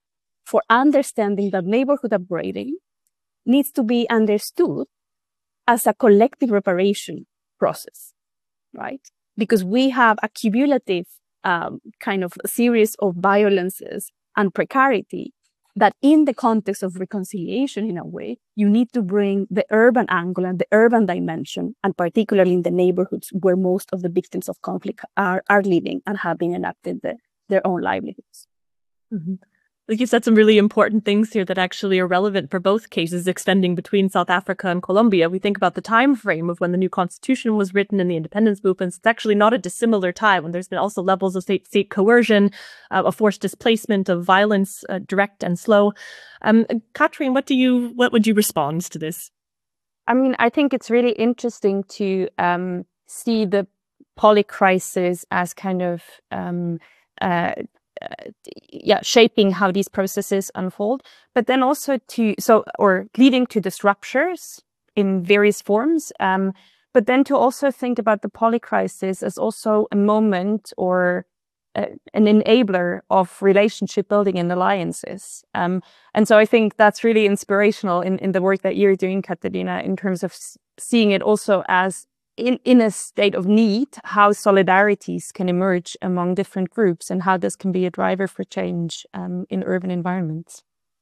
S5: for understanding that neighborhood upgrading needs to be understood as a collective reparation process, right? Because we have a cumulative um, kind of series of violences and precarity that in the context of reconciliation, in a way, you need to bring the urban angle and the urban dimension, and particularly in the neighborhoods where most of the victims of conflict are, are living and have been enacted the, their own livelihoods.
S4: Mm-hmm. Like you said, some really important things here that actually are relevant for both cases extending between South Africa and Colombia. We think about the time frame of when the new constitution was written and the independence movements. It's actually not a dissimilar time when there's been also levels of state state coercion, uh, of forced displacement, of violence, uh, direct and slow. Um, Katrin, what do you what would you respond to this?
S7: I mean, I think it's really interesting to um, see the polycrisis as kind of um, uh, Uh, yeah, shaping how these processes unfold, but then also to, so, or leading to disruptures in various forms, um, but then to also think about the polycrisis as also a moment or uh, an enabler of relationship building and alliances. Um, and so I think that's really inspirational in, in the work that you're doing, Katarina, in terms of seeing it also as In, in a state of need, how solidarities can emerge among different groups and how this can be a driver for change um, in urban environments.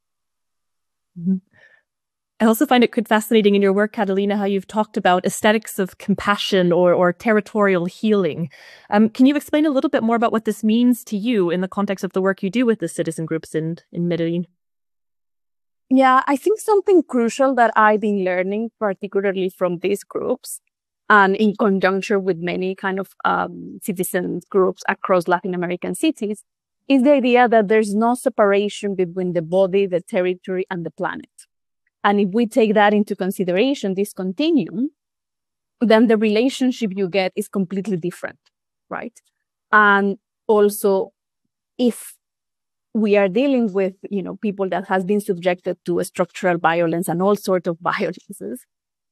S4: Mm-hmm. I also find it quite fascinating in your work, Catalina, how you've talked about aesthetics of compassion or, or territorial healing. Um, can you explain a little bit more about what this means to you in the context of the work you do with the citizen groups in, in Medellin?
S5: Yeah, I think something crucial that I've been learning, particularly from these groups, and in conjunction with many kind of um, citizen groups across Latin American cities, is the idea that there's no separation between the body, the territory, and the planet. And if we take that into consideration, this continuum, then the relationship you get is completely different, right? And also, if we are dealing with, you know, people that has been subjected to a structural violence and all sorts of violences,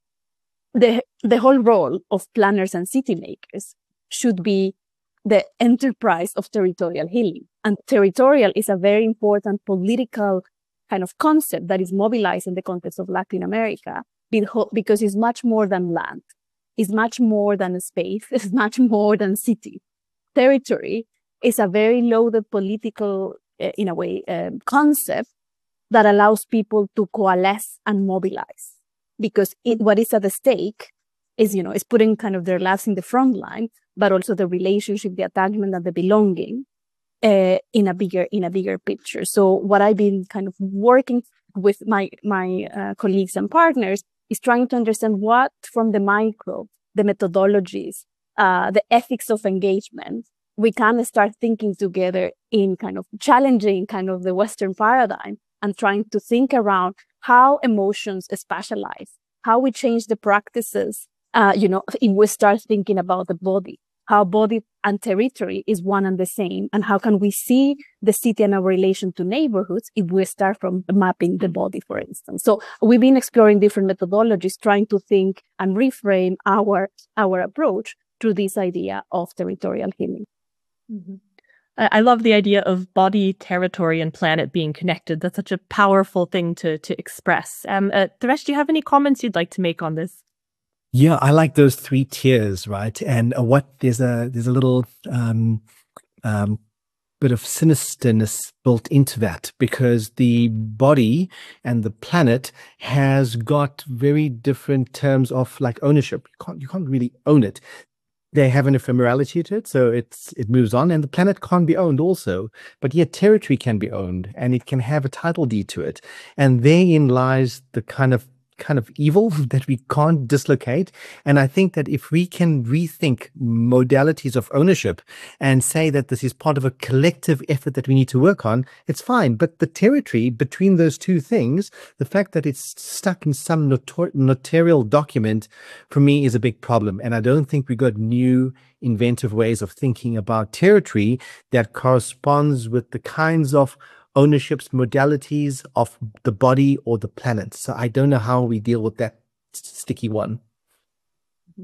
S5: the, the whole role of planners and city makers should be the enterprise of territorial healing. And territorial is a very important political kind of concept that is mobilized in the context of Latin America because it's much more than land. It's much more than a space. It's much more than city. Territory is a very loaded political, uh, in a way, um, concept that allows people to coalesce and mobilize. Because it, what is at the stake is, you know, is putting kind of their lives in the front line, but also the relationship, the attachment, and the belonging uh, in a bigger in a bigger picture. So what I've been kind of working with my my uh, colleagues and partners is trying to understand what, from the micro, the methodologies, uh, the ethics of engagement, we can start thinking together in kind of challenging kind of the Western paradigm and trying to think around how emotions spatialize, how we change the practices, uh, you know, if we start thinking about the body, how body and territory is one and the same, and how can we see the city and our relation to neighborhoods if we start from mapping the body, for instance. So we've been exploring different methodologies, trying to think and reframe our, our approach through this idea of territorial healing.
S4: Mm-hmm. I love the idea of body, territory, and planet being connected. That's such a powerful thing to to express. Um, uh, Taresh, do you have any comments you'd like to make on this?
S6: Yeah, I like those three tiers, right? And uh, what there's a there's a little um, um, bit of sinisterness built into that, because the body and the planet has got very different terms of like ownership. You can't you can't really own it. They have an ephemerality to it, so it's it moves on, and the planet can't be owned also, but yet territory can be owned, and it can have a title deed to it, and therein lies the kind of kind of evil that we can't dislocate. And I think that if we can rethink modalities of ownership and say that this is part of a collective effort that we need to work on, it's fine. But the territory between those two things, the fact that it's stuck in some notor notarial document, for me is a big problem. And I don't think we got new inventive ways of thinking about territory that corresponds with the kinds of ownership's modalities of the body or the planet. So I don't know how we deal with that sticky one.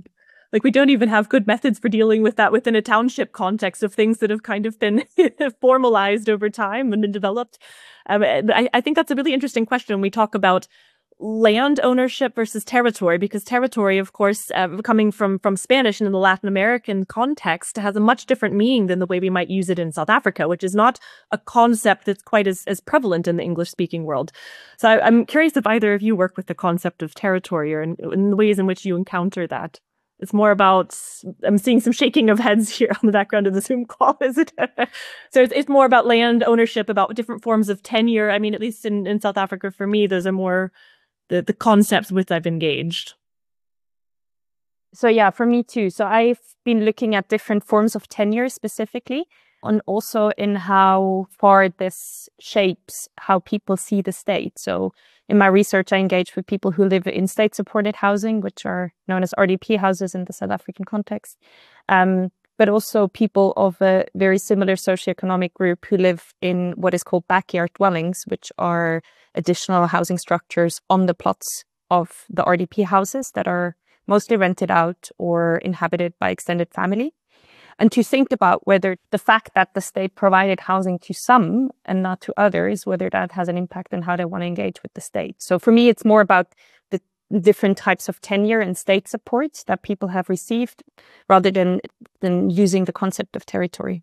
S4: like we don't even have good methods for dealing with that within a township context of things that have kind of been formalized over time and been developed. Um, I, I think that's a really interesting question when we talk about land ownership versus territory, because territory, of course, uh, coming from from Spanish and in the Latin American context, has a much different meaning than the way we might use it in South Africa, which is not a concept that's quite as, as prevalent in the English-speaking world. So I, I'm curious if either of you work with the concept of territory or in, in the ways in which you encounter that. It's more about, I'm seeing some shaking of heads here on the background of the Zoom call, is it? So it's, it's more about land ownership, about different forms of tenure. I mean, at least in, in South Africa, for me, those are more the, the concepts with I've engaged.
S7: So yeah, for me too. So I've been looking at different forms of tenure specifically, and also in how far this shapes how people see the state. So in my research, I engage with people who live in state-supported housing, which are known as R D P houses in the South African context, um, but also people of a very similar socioeconomic group who live in what is called backyard dwellings, which are additional housing structures on the plots of the R D P houses that are mostly rented out or inhabited by extended family. And to think about whether the fact that the state provided housing to some and not to others, whether that has an impact on how they want to engage with the state. So for me, it's more about the different types of tenure and state support that people have received rather than, than using the concept of territory.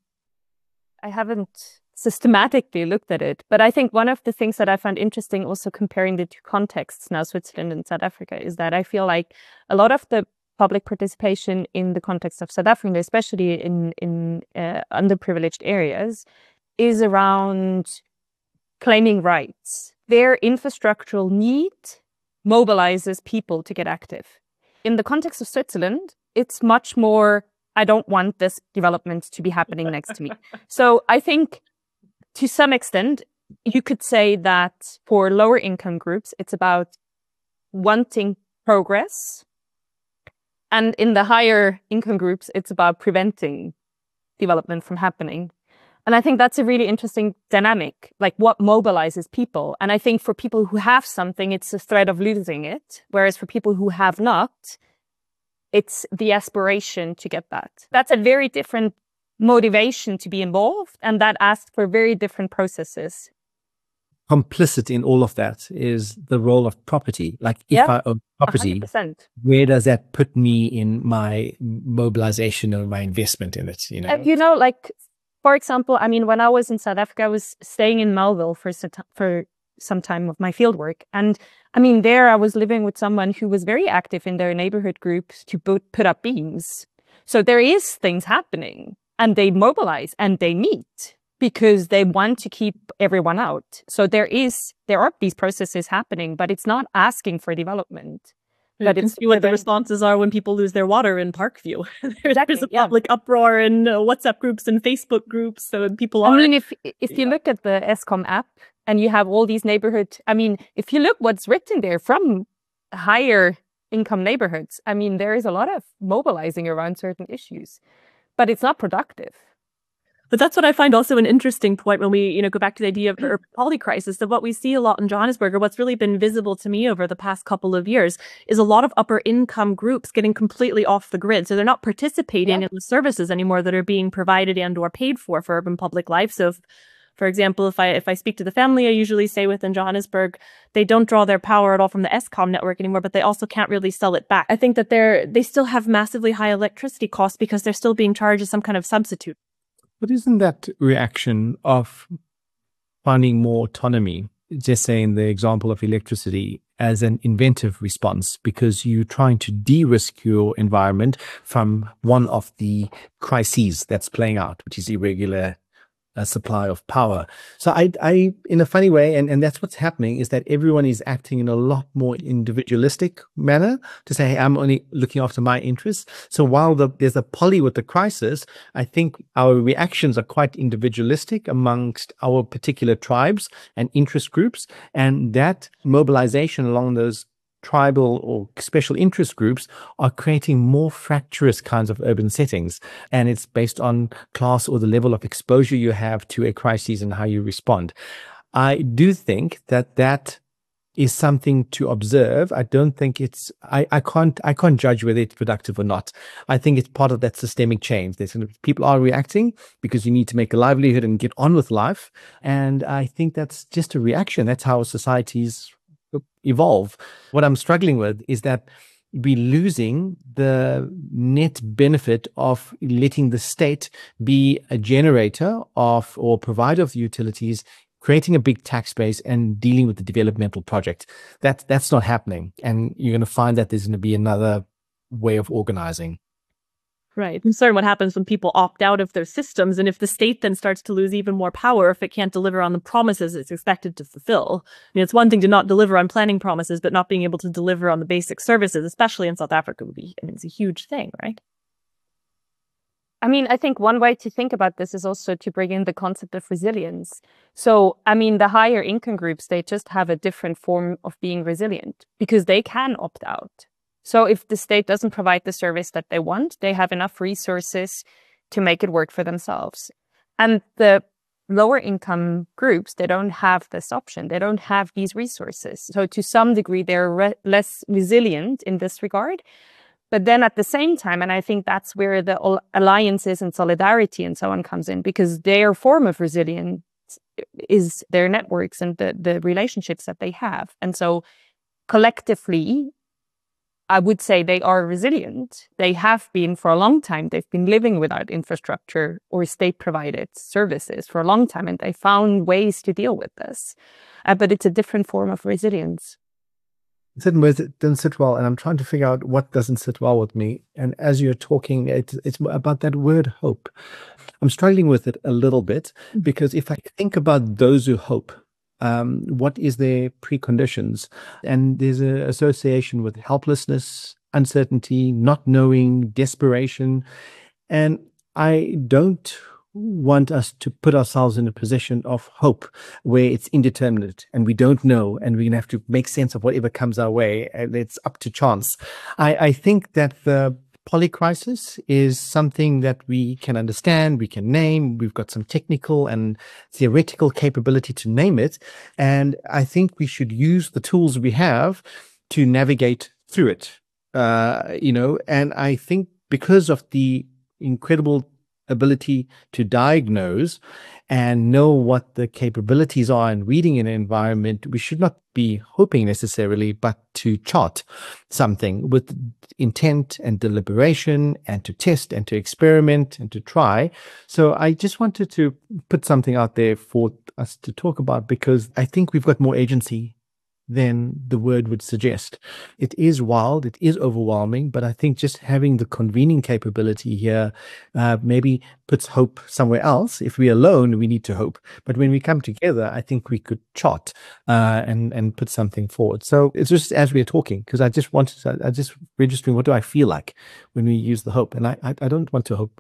S7: I haven't systematically looked at it, but I think one of the things that I found interesting also comparing the two contexts now, Switzerland and South Africa, is that I feel like a lot of the public participation in the context of South Africa, especially in, in uh, underprivileged areas, is around claiming rights. Their infrastructural need mobilizes people to get active. In the context of Switzerland, it's much more, I don't want this development to be happening next to me. So I think to some extent, you could say that for lower income groups, it's about wanting progress. And in the higher income groups, it's about preventing development from happening. And I think that's a really interesting dynamic, like what mobilizes people. And I think for people who have something, it's the threat of losing it. Whereas for people who have not, it's the aspiration to get that. That's a very different motivation to be involved. And that asks for very different processes.
S6: Complicit in all of that is the role of property. Like if
S7: Yeah,
S6: I own property,
S7: one hundred percent.
S6: where does that put me in my mobilization or my investment in it? You know,
S7: Uh, you know, like, for example, I mean, when I was in South Africa, I was staying in Melville for some, for some time of my fieldwork. And I mean, there I was living with someone who was very active in their neighborhood groups to put, put up beams. So there is things happening and they mobilize and they meet because they want to keep everyone out. So there is, there are these processes happening, but it's not asking for development.
S4: But it's see what the responses are when people lose their water in Parkview. there's,
S7: Exactly,
S4: there's a
S7: yeah.
S4: public uproar in uh, WhatsApp groups and Facebook groups. So people are.
S7: I mean, if if you
S4: Yeah.
S7: look at the Eskom app and you have all these neighborhood, I mean, if you look what's written there from higher income neighborhoods, I mean, there is a lot of mobilizing around certain issues, but it's not productive.
S4: But that's what I find also an interesting point when we, you know, go back to the idea of the urban polycrisis, that what we see a lot in Johannesburg, or what's really been visible to me over the past couple of years, is a lot of upper income groups getting completely off the grid. So they're not participating
S7: Yeah.
S4: in the services anymore that are being provided and or paid for for urban public life. So if, for example, if I if I speak to the family I usually stay with in Johannesburg, they don't draw their power at all from the Eskom network anymore, but they also can't really sell it back. I think that they're they still have massively high electricity costs because they're still being charged as some kind of substitute.
S6: but isn't that reaction of finding more autonomy, just saying the example of electricity, as an inventive response because you're trying to de-risk your environment from one of the crises that's playing out, which is irregular uh, supply of power. So I, I, in a funny way, and, and that's what's happening, is that everyone is acting in a lot more individualistic manner to say, hey, I'm only looking after my interests. So while the, there's a poly with the crisis, I think our reactions are quite individualistic amongst our particular tribes and interest groups. And that mobilization along those tribal or special interest groups are creating more fractious kinds of urban settings. And it's based on class or the level of exposure you have to a crisis and how you respond. I do think that that is something to observe. I don't think it's, I, I can't, I can't judge whether it's productive or not. I think it's part of that systemic change. There's people are reacting because you need to make a livelihood and get on with life. And I think that's just a reaction. That's how societies evolve. What I'm struggling with is that we're losing the net benefit of letting the state be a generator of or provider of the utilities, creating a big tax base and dealing with the developmental project. That, that's not happening. And you're going to find that there's going to be another way of organizing.
S4: Right. I'm certain what happens when people opt out of their systems, and if the state then starts to lose even more power if it can't deliver on the promises it's expected to fulfill. I mean, it's one thing to not deliver on planning promises, but not being able to deliver on the basic services, especially in South Africa, would be, I mean, it's a huge thing, right?
S7: I mean, I think one way to think about this is also to bring in the concept of resilience. So, I mean, the higher income groups, they just have a different form of being resilient because they can opt out. So if the state doesn't provide the service that they want, they have enough resources to make it work for themselves. And the lower income groups, they don't have this option. They don't have these resources. So to some degree, they're re- less resilient in this regard. But then at the same time, and I think that's where the alliances and solidarity and so on comes in, because their form of resilience is their networks and the, the relationships that they have. And so collectively, I would say they are resilient. They have been for a long time. They've been living without infrastructure or state-provided services for a long time, and they found ways to deal with this. Uh, but it's a different form of resilience.
S6: Certain words that don't sit well, and I'm trying to figure out what doesn't sit well with me. And as you're talking, it's, it's about that word hope. I'm struggling with it a little bit because if I think about those who hope, um, what is their preconditions? And there's an association with helplessness, uncertainty, not knowing, desperation. And I don't want us to put ourselves in a position of hope where it's indeterminate and we don't know and we're going to have to make sense of whatever comes our way and it's up to chance. I, I think that the polycrisis is something that we can understand, we can name, we've got some technical and theoretical capability to name it, and I think we should use the tools we have to navigate through it. Uh, you know, and I think because of the incredible ability to diagnose and know what the capabilities are in reading an environment, we should not be hoping necessarily, but to chart something with intent and deliberation and to test and to experiment and to try. So I just wanted to put something out there for us to talk about because I think we've got more agency than the word would suggest. It is wild, it is overwhelming, but I think just having the convening capability here uh, maybe puts hope somewhere else. If we're alone, we need to hope. But when we come together, I think we could chart uh, and, and put something forward. So it's just as we're talking, because I just wanted to, I just registering what do I feel like when we use the hope? And I, I, I don't want to hope.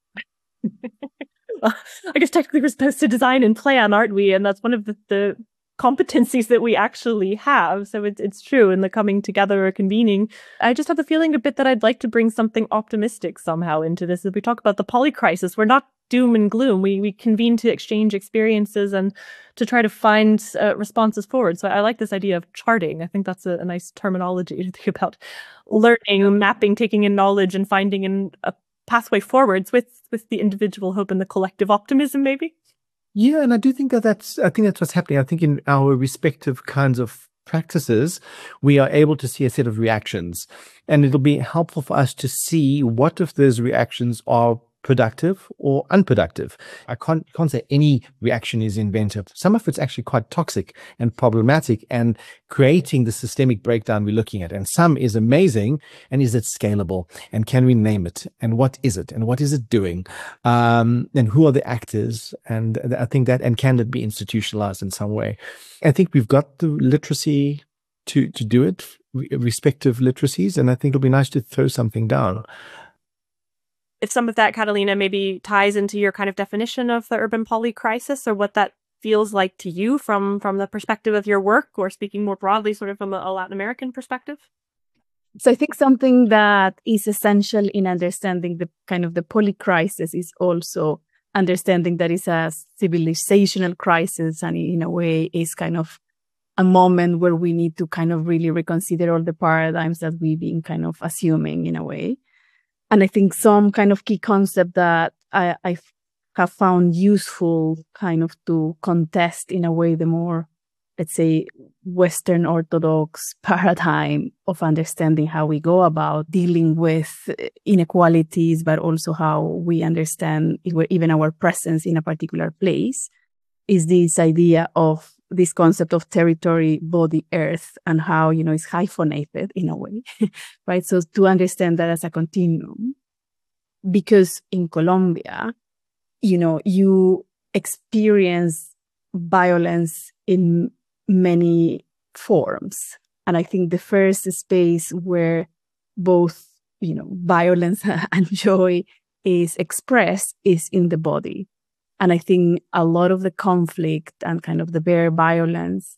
S4: Well, I guess technically we're supposed to design and plan, aren't we? And that's one of the, the competencies that we actually have. So it, it's true in the coming together or convening. I just have the feeling a bit that I'd like to bring something optimistic somehow into this. As we talk about the polycrisis, we're not doom and gloom. We we convene to exchange experiences and to try to find uh, responses forward. So I like this idea of charting. I think that's a, a nice terminology to think about learning, mapping, taking in knowledge and finding in a pathway forwards with, with the individual hope and the collective optimism, maybe.
S6: Yeah, and I do think that that's, I think that's what's happening. I think in our respective kinds of practices, we are able to see a set of reactions, and it'll be helpful for us to see what of those reactions are productive or unproductive. I can't, can't say any reaction is inventive. Some of it's actually quite toxic and problematic and creating the systemic breakdown we're looking at. And some is amazing. And is it scalable? And can we name it? And what is it? And what is it doing? Um, and who are the actors? And I think that, and can it be institutionalized in some way? I think we've got the literacy to, to do it, respective literacies. And I think it'll be nice to throw something down.
S4: If some of that, Catalina, maybe ties into your kind of definition of the urban polycrisis or what that feels like to you from, from the perspective of your work, or speaking more broadly, sort of from a, a Latin American perspective?
S5: So I think something that is essential in understanding the kind of the polycrisis is also understanding that it's a civilizational crisis, and in a way is kind of a moment where we need to kind of really reconsider all the paradigms that we've been kind of assuming in a way. And I think some kind of key concept that I, I have found useful kind of to contest in a way the more, let's say, Western Orthodox paradigm of understanding how we go about dealing with inequalities, but also how we understand even our presence in a particular place, is this idea of this concept of territory, body, earth, and how, you know, it's hyphenated in a way, right? So to understand that as a continuum, because in Colombia, you know, you experience violence in many forms. And I think the first space where both, you know, violence and joy is expressed is in the body. And I think a lot of the conflict and kind of the bare violence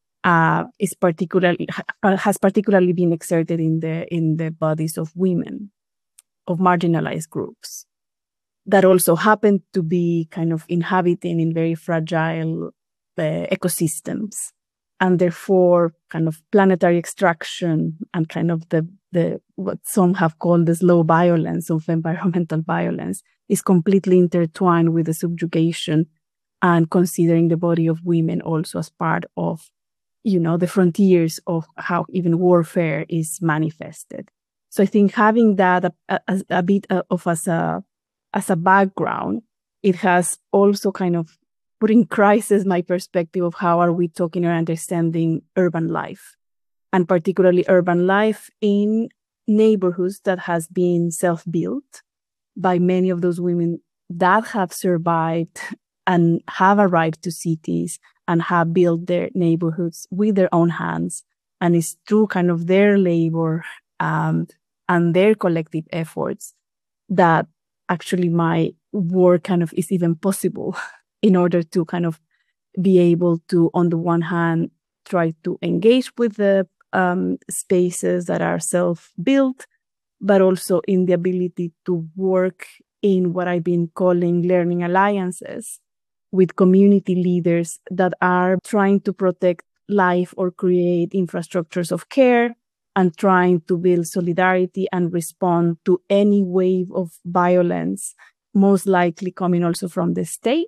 S5: uh, is particularly has particularly been exerted in the in the bodies of women, of marginalized groups, that also happen to be kind of inhabiting in very fragile uh, ecosystems, and therefore kind of planetary extraction and kind of the the what some have called the slow violence of environmental violence is completely intertwined with the subjugation and considering the body of women also as part of, you know, the frontiers of how even warfare is manifested. So I think having that a, a, a bit of as a as a background, it has also kind of put in crisis my perspective of how are we talking or understanding urban life, and particularly urban life in neighborhoods that has been self-built by many of those women that have survived and have arrived to cities and have built their neighborhoods with their own hands. And it's through kind of their labor um, and their collective efforts that actually my work kind of is even possible in order to kind of be able to, on the one hand, try to engage with the um, spaces that are self-built, but also in the ability to work in what I've been calling learning alliances with community leaders that are trying to protect life or create infrastructures of care and trying to build solidarity and respond to any wave of violence, most likely coming also from the state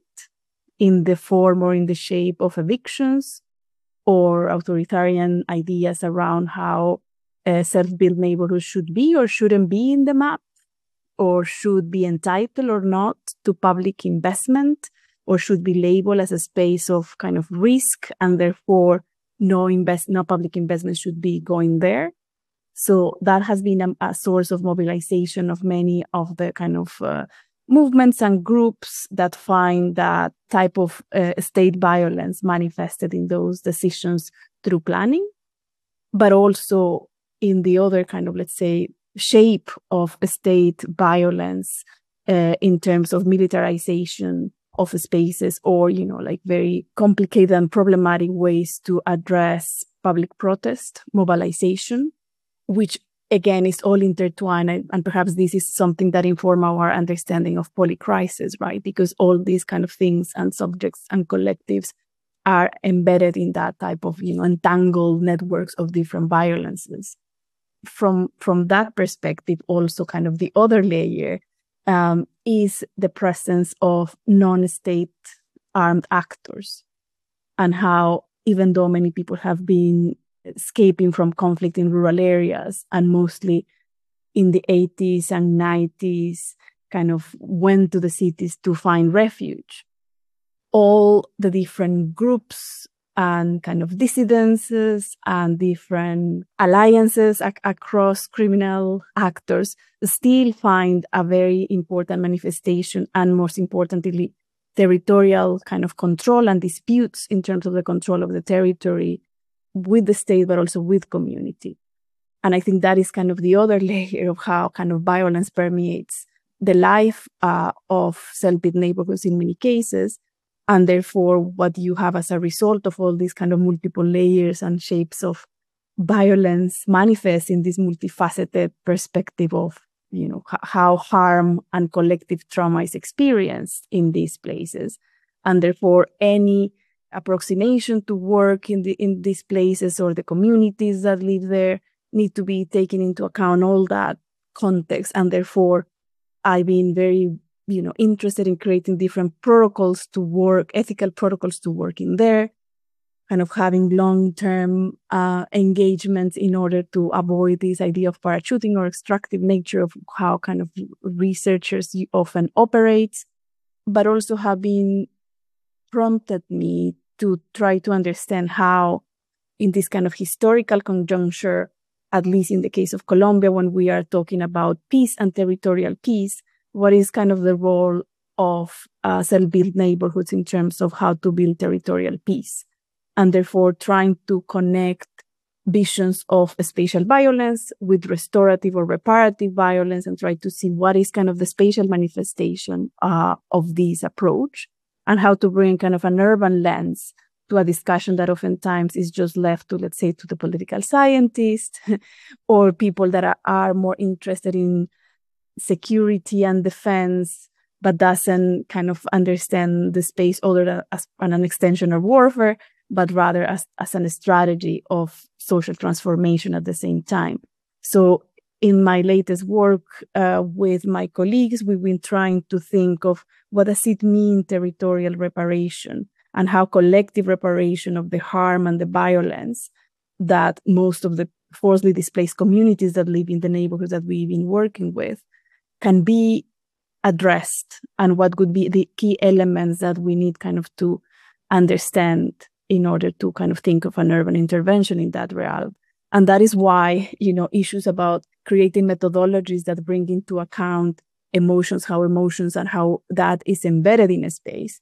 S5: in the form or in the shape of evictions or authoritarian ideas around how Uh, self-built neighborhoods should be or shouldn't be in the map, or should be entitled or not to public investment, or should be labeled as a space of kind of risk, and therefore no invest, no public investment should be going there. So that has been a, a source of mobilization of many of the kind of uh, movements and groups that find that type of uh, state violence manifested in those decisions through planning, but also in the other kind of, let's say, shape of state violence uh, in terms of militarization of spaces, or, you know, like very complicated and problematic ways to address public protest, mobilization, which again is all intertwined. And, and perhaps this is something that inform our understanding of polycrisis, right? Because all these kind of things and subjects and collectives are embedded in that type of, you know, entangled networks of different violences. From from that perspective, also kind of the other layer um, is the presence of non-state armed actors, and how even though many people have been escaping from conflict in rural areas and mostly in the eighties and nineties kind of went to the cities to find refuge, all the different groups and kind of dissidences and different alliances ac- across criminal actors still find a very important manifestation, and most importantly, territorial kind of control and disputes in terms of the control of the territory with the state, but also with community. And I think that is kind of the other layer of how kind of violence permeates the life uh, of self-built neighborhoods in many cases. And therefore, what you have as a result of all these kind of multiple layers and shapes of violence manifests in this multifaceted perspective of, you know, h- how harm and collective trauma is experienced in these places. And therefore, any approximation to work in the in these places or the communities that live there need to be taken into account, all that context. And therefore, I've been very, you know, interested in creating different protocols to work, ethical protocols to work in there, kind of having long-term uh, engagements in order to avoid this idea of parachuting or extractive nature of how kind of researchers often operate, but also have been prompted me to try to understand how, in this kind of historical conjuncture, at least in the case of Colombia, when we are talking about peace and territorial peace, what is kind of the role of uh, self-built neighborhoods in terms of how to build territorial peace, and therefore trying to connect visions of spatial violence with restorative or reparative violence and try to see what is kind of the spatial manifestation uh, of this approach, and how to bring kind of an urban lens to a discussion that oftentimes is just left to, let's say, to the political scientists or people that are, are more interested in security and defense, but doesn't kind of understand the space other than as an extension of warfare, but rather as, as a strategy of social transformation at the same time. So in my latest work uh, with my colleagues, we've been trying to think of what does it mean, territorial reparation, and how collective reparation of the harm and the violence that most of the forcibly displaced communities that live in the neighborhoods that we've been working with can be addressed, and what could be the key elements that we need kind of to understand in order to kind of think of an urban intervention in that realm. And that is why, you know, issues about creating methodologies that bring into account emotions, how emotions and how that is embedded in a space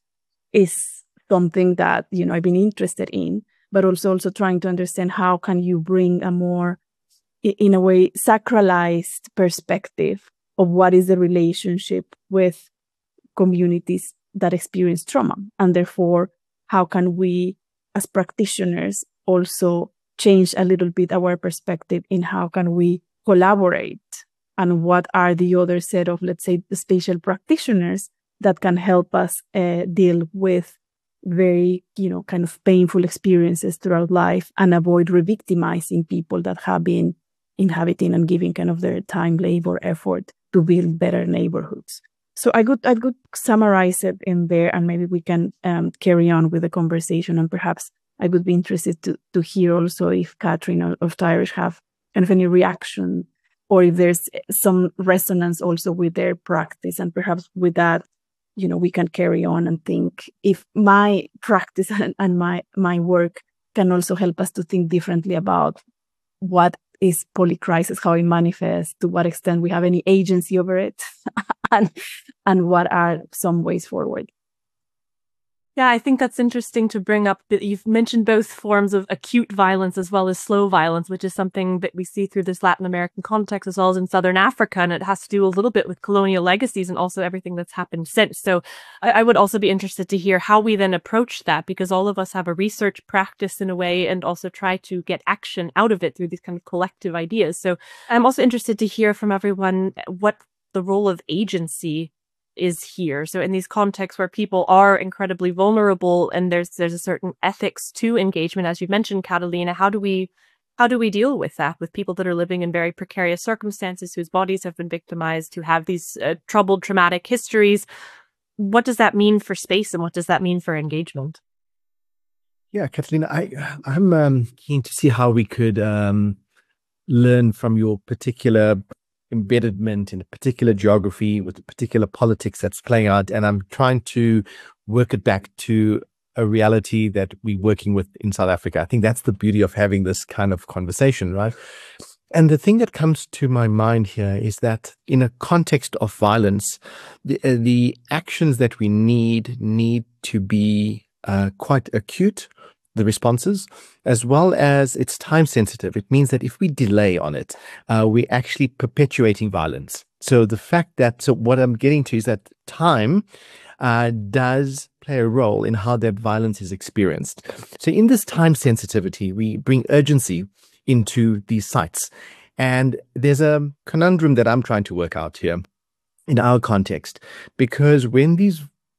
S5: is something that, you know, I've been interested in, but also also trying to understand how can you bring a more, in a way, sacralized perspective of what is the relationship with communities that experience trauma. And therefore, how can we, as practitioners, also change a little bit our perspective in how can we collaborate, and what are the other set of, let's say, the spatial practitioners that can help us uh, deal with very, you know, kind of painful experiences throughout life and avoid re-victimizing people that have been inhabiting and giving kind of their time, labor, effort to build better neighborhoods. So I could I could summarize it in there, and maybe we can um, carry on with the conversation. And perhaps I would be interested to to hear also if Katrin or, or Tyrus have kind of any reaction, or if there's some resonance also with their practice. And perhaps with that, you know, we can carry on and think if my practice and, and my my work can also help us to think differently about what is polycrisis, how it manifests, to what extent we have any agency over it, and and what are some ways forward.
S4: Yeah, I think that's interesting to bring up. You've mentioned both forms of acute violence as well as slow violence, which is something that we see through this Latin American context as well as in Southern Africa. And it has to do a little bit with colonial legacies and also everything that's happened since. So I, I would also be interested to hear how we then approach that, because all of us have a research practice in a way and also try to get action out of it through these kind of collective ideas. So I'm also interested to hear from everyone what the role of agency is here. So in these contexts where people are incredibly vulnerable and there's there's a certain ethics to engagement, as you mentioned, Catalina, how do we how do we deal with that with people that are living in very precarious circumstances, whose bodies have been victimized, who have these uh, troubled, traumatic histories? What does that mean for space, and what does that mean for engagement?
S6: Yeah, Catalina, I I'm um, keen to see how we could um, learn from your particular embeddedment in a particular geography with a particular politics that's playing out, and I'm trying to work it back to a reality that we're working with in South Africa. I think that's the beauty of having this kind of conversation, right? And the thing that comes to my mind here is that in a context of violence, the, uh, the actions that we need need to be uh, quite acute, the responses, as well as it's time sensitive. It means that if we delay on it, uh, we're actually perpetuating violence. So the fact that, so what I'm getting to is that time uh, does play a role in how that violence is experienced. So in this time sensitivity, we bring urgency into these sites. And there's a conundrum that I'm trying to work out here in our context, because when these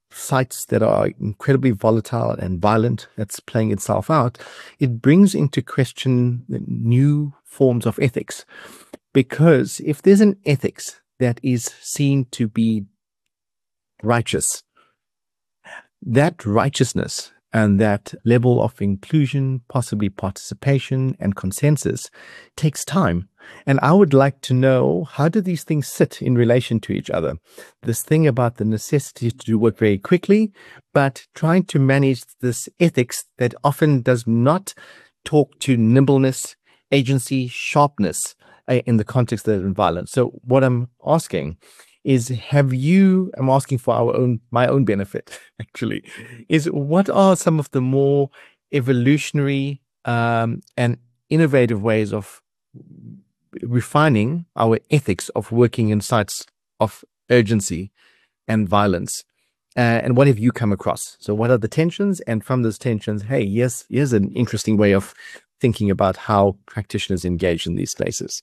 S6: sites that are incredibly volatile and violent, that's playing itself out, it brings into question new forms of ethics. Because if there's an ethics that is seen to be righteous, that righteousness and that level of inclusion, possibly participation and consensus, takes time. And I would like to know, how do these things sit in relation to each other? This thing about the necessity to do work very quickly, but trying to manage this ethics that often does not talk to nimbleness, agency, sharpness uh, in the context of violence. So what I'm asking is, have you, I'm asking for our own, my own benefit, actually, is what are some of the more evolutionary um, and innovative ways of refining our ethics of working in sites of urgency and violence? Uh, and what have you come across? So what are the tensions? And from those tensions, hey, yes, here's an interesting way of thinking about how practitioners engage in these spaces.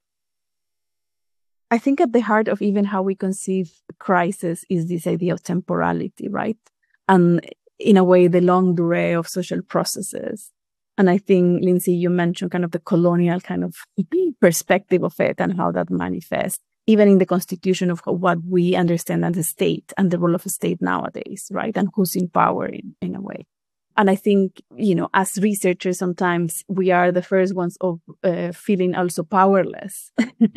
S5: I think at the heart of even how we conceive crisis is this idea of temporality, right? And in a way, the long durée of social processes. And I think, Lindsay, you mentioned kind of the colonial kind of perspective of it and how that manifests, even in the constitution of what we understand as a state and the role of a state nowadays, right? And who's in power in, in a way. And I think, you know, as researchers, sometimes we are the first ones of uh, feeling also powerless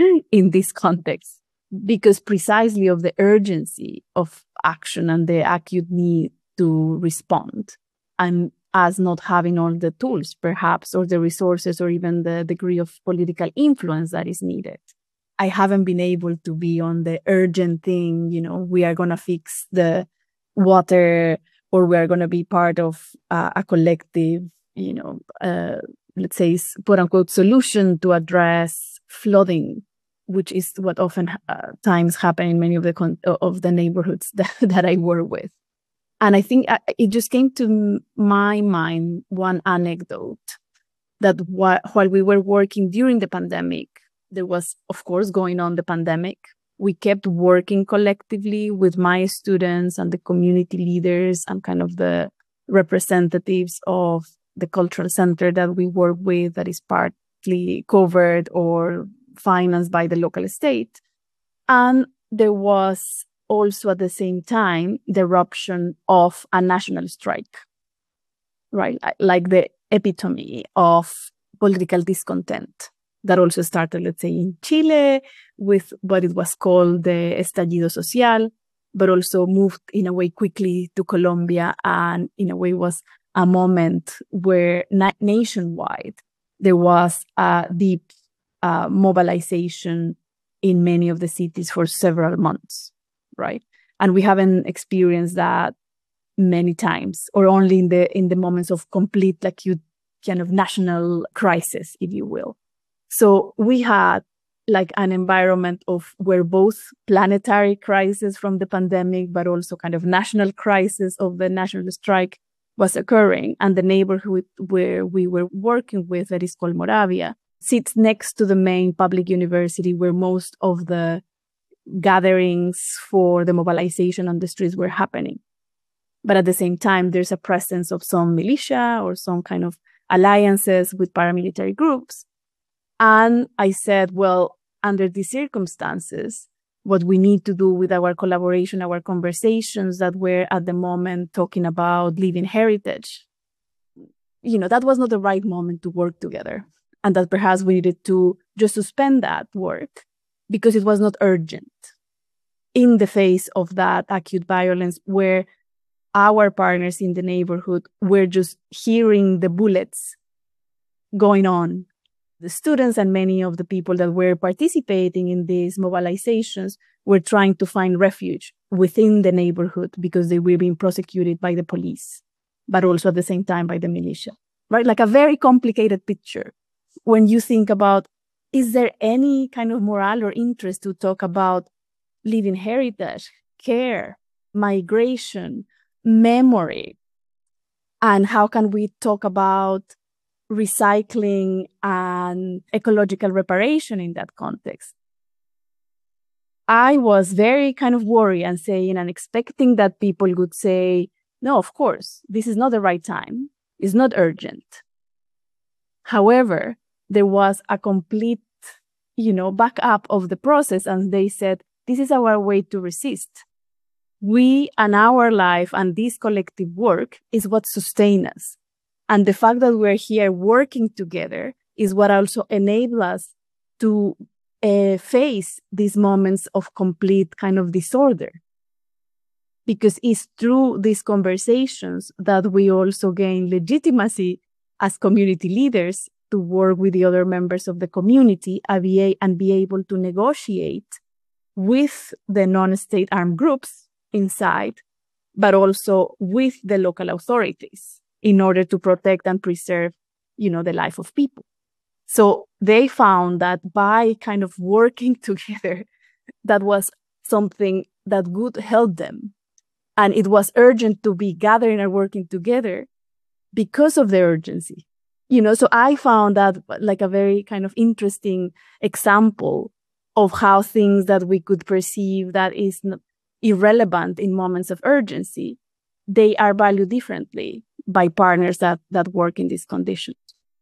S5: in this context, because precisely of the urgency of action and the acute need to respond, and us not having all the tools, perhaps, or the resources, or even the degree of political influence that is needed. I haven't been able to be on the urgent thing, you know, we are going to fix the water, or we are going to be part of uh, a collective, you know, uh, let's say, quote unquote, solution to address flooding, which is what often uh, times happen in many of the con- of the neighborhoods that, that I work with. And I think uh, it just came to my mind one anecdote that wh- while we were working during the pandemic, there was, of course, going on the pandemic. We kept working collectively with my students and the community leaders and kind of the representatives of the cultural center that we work with, that is partly covered or financed by the local state. And there was also at the same time the eruption of a national strike, right? Like the epitome of political discontent. That also started, let's say, in Chile with what it was called the estallido social, but also moved in a way quickly to Colombia, and in a way was a moment where na- nationwide there was a deep uh, mobilization in many of the cities for several months, right? And we haven't experienced that many times, or only in the in the moments of complete acute kind of national crisis, if you will. So we had like an environment of where both planetary crisis from the pandemic, but also kind of national crisis of the national strike was occurring. And the neighborhood where we were working with, that is called Moravia, sits next to the main public university where most of the gatherings for the mobilization on the streets were happening. But at the same time, there's a presence of some militia or some kind of alliances with paramilitary groups. And I said, well, under these circumstances, what we need to do with our collaboration, our conversations that we're at the moment talking about living heritage, you know, that was not the right moment to work together. And that perhaps we needed to just suspend that work because it was not urgent in the face of that acute violence, where our partners in the neighborhood were just hearing the bullets going on. The students and many of the people that were participating in these mobilizations were trying to find refuge within the neighborhood because they were being prosecuted by the police, but also at the same time by the militia, right? Like a very complicated picture. When you think about, is there any kind of morale or interest to talk about living heritage, care, migration, memory, and how can we talk about recycling and ecological reparation in that context? I was very kind of worried and saying and expecting that people would say, no, of course, this is not the right time. It's not urgent. However, there was a complete, you know, backup of the process. And they said, this is our way to resist. We and our life and this collective work is what sustains us. And the fact that we're here working together is what also enables us to uh, face these moments of complete kind of disorder. Because it's through these conversations that we also gain legitimacy as community leaders to work with the other members of the community and be, and be able to negotiate with the non-state armed groups inside, but also with the local authorities in order to protect and preserve, you know, the life of people. So they found that by kind of working together, that was something that would help them. And it was urgent to be gathering and working together because of the urgency. You know, so I found that like a very kind of interesting example of how things that we could perceive that is irrelevant in moments of urgency, they are valued differently by partners that, that work in these conditions.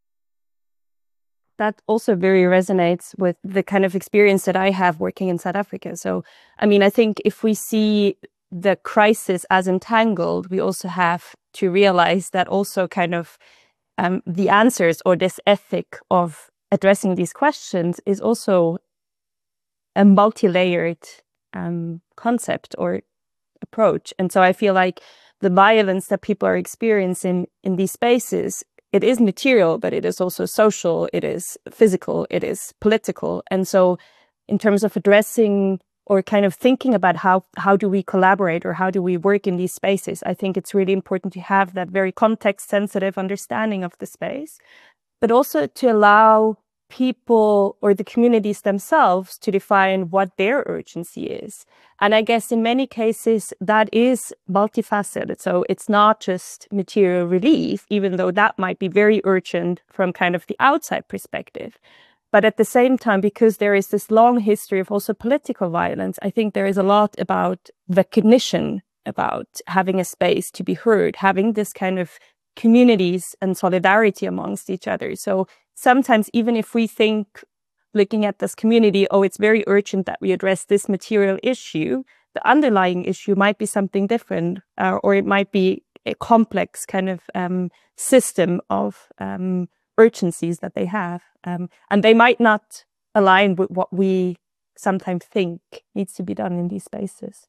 S7: That also very resonates with the kind of experience that I have working in South Africa. So, I mean, I think if we see the crisis as entangled, we also have to realize that also kind of um, the answers or this ethic of addressing these questions is also a multi-layered um, concept or approach. And so I feel like the violence that people are experiencing in these spaces, it is material, but it is also social, it is physical, it is political. And so in terms of addressing or kind of thinking about how, how do we collaborate or how do we work in these spaces, I think it's really important to have that very context-sensitive understanding of the space, but also to allow people or the communities themselves to define what their urgency is. And I guess in many cases that is multifaceted. So it's not just material relief, even though that might be very urgent from kind of the outside perspective. But at the same time, because there is this long history of also political violence, I think there is a lot about recognition, about having a space to be heard, having this kind of communities and solidarity amongst each other. So sometimes even if we think, looking at this community, oh, it's very urgent that we address this material issue, the underlying issue might be something different, uh, or it might be a complex kind of um, system of um, urgencies that they have. Um, and they might not align with what we sometimes think needs to be done in these spaces.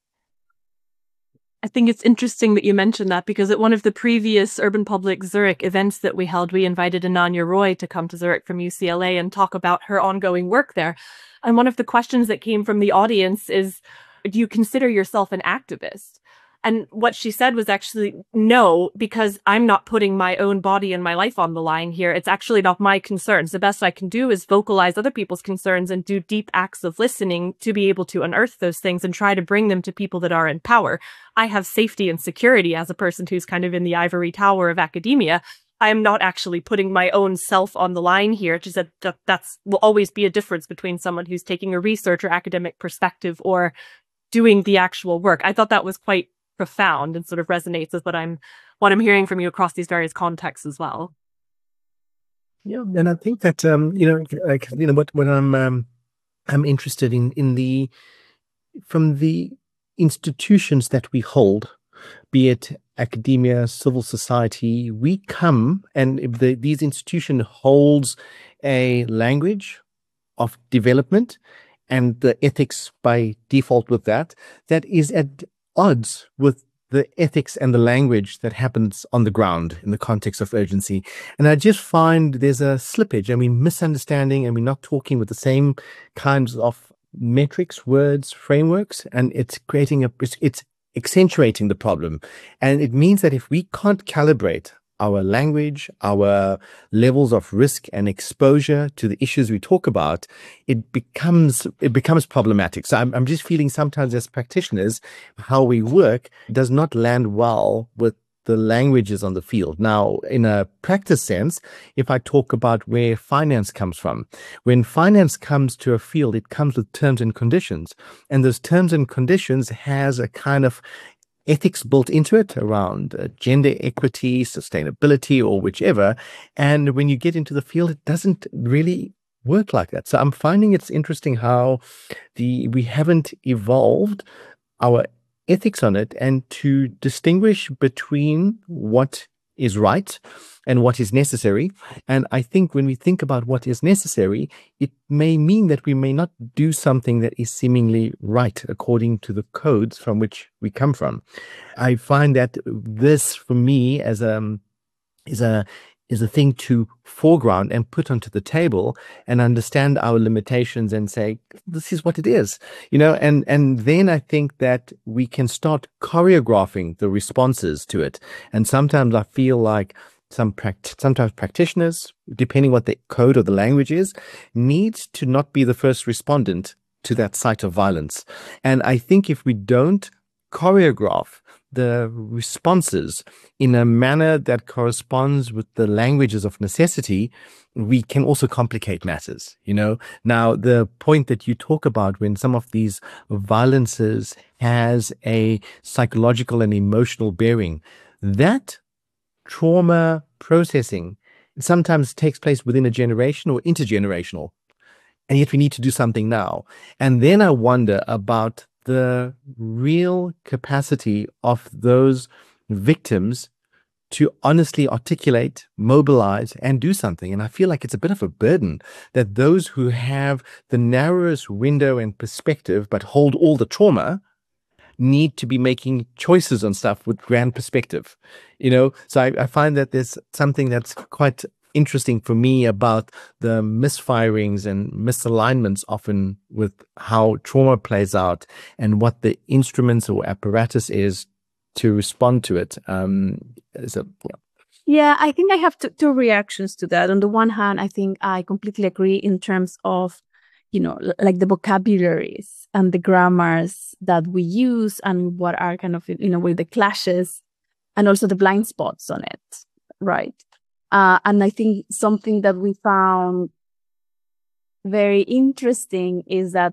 S4: I think it's interesting that you mentioned that, because at one of the previous Urban Public Zurich events that we held, we invited Ananya Roy to come to Zurich from U C L A and talk about her ongoing work there. And one of the questions that came from the audience is, do you consider yourself an activist? And what she said was actually, no, because I'm not putting my own body and my life on the line here. It's actually not my concerns. The best I can do is vocalize other people's concerns and do deep acts of listening to be able to unearth those things and try to bring them to people that are in power. I have safety and security as a person who's kind of in the ivory tower of academia. I am not actually putting my own self on the line here. Just that, that that's will always be a difference between someone who's taking a research or academic perspective or doing the actual work. I thought that was quite profound and sort of resonates with what I'm what I'm hearing from you across these various contexts as well.
S6: Yeah, and I think that um, you know, like you know, what what I'm um, I'm interested in in the from the institutions that we hold, be it academia, civil society, we come and if the, these institutions holds a language of development and the ethics by default with that that is at odds with the ethics and the language that happens on the ground in the context of urgency. And I just find there's a slippage and we misunderstanding and we're not talking with the same kinds of metrics, words, frameworks, and it's creating a, it's, it's accentuating the problem. And it means that if we can't calibrate our language, our levels of risk and exposure to the issues we talk about, it becomes it becomes problematic. So I'm, I'm just feeling sometimes as practitioners, how we work does not land well with the languages on the field. Now, in a practice sense, if I talk about where finance comes from, when finance comes to a field, it comes with terms and conditions. And those terms and conditions has a kind of ethics built into it around uh, gender equity, sustainability, or whichever. And when you get into the field, it doesn't really work like that. So I'm finding it's interesting how the we haven't evolved our ethics on it, and to distinguish between what is right and what is necessary. And I think when we think about what is necessary, it may mean that we may not do something that is seemingly right according to the codes from which we come from. I find that this, for me, as a is a is a thing to foreground and put onto the table and understand our limitations and say, this is what it is, you know, and, and then I think that we can start choreographing the responses to it. And sometimes I feel like some pract- sometimes practitioners, depending what the code or the language is, needs to not be the first respondent to that site of violence. And I think if we don't choreograph the responses in a manner that corresponds with the languages of necessity, we can also complicate matters, you know. Now, the point that you talk about when some of these violences has a psychological and emotional bearing, that trauma processing sometimes takes place within a generation or intergenerational, and yet we need to do something now. And then I wonder about the real capacity of those victims to honestly articulate, mobilize, and do something. And I feel like it's a bit of a burden that those who have the narrowest window and perspective, but hold all the trauma, need to be making choices on stuff with grand perspective. You know, so I, I find that there's something that's quite interesting for me about the misfirings and misalignments often with how trauma plays out and what the instruments or apparatus is to respond to it. Um, so, yeah.
S5: Yeah, I think I have two, two reactions to that. On the one hand, I think I completely agree in terms of, you know, like the vocabularies and the grammars that we use and what are kind of, you know, with the clashes and also the blind spots on it, right? Uh, and I think something that we found very interesting is that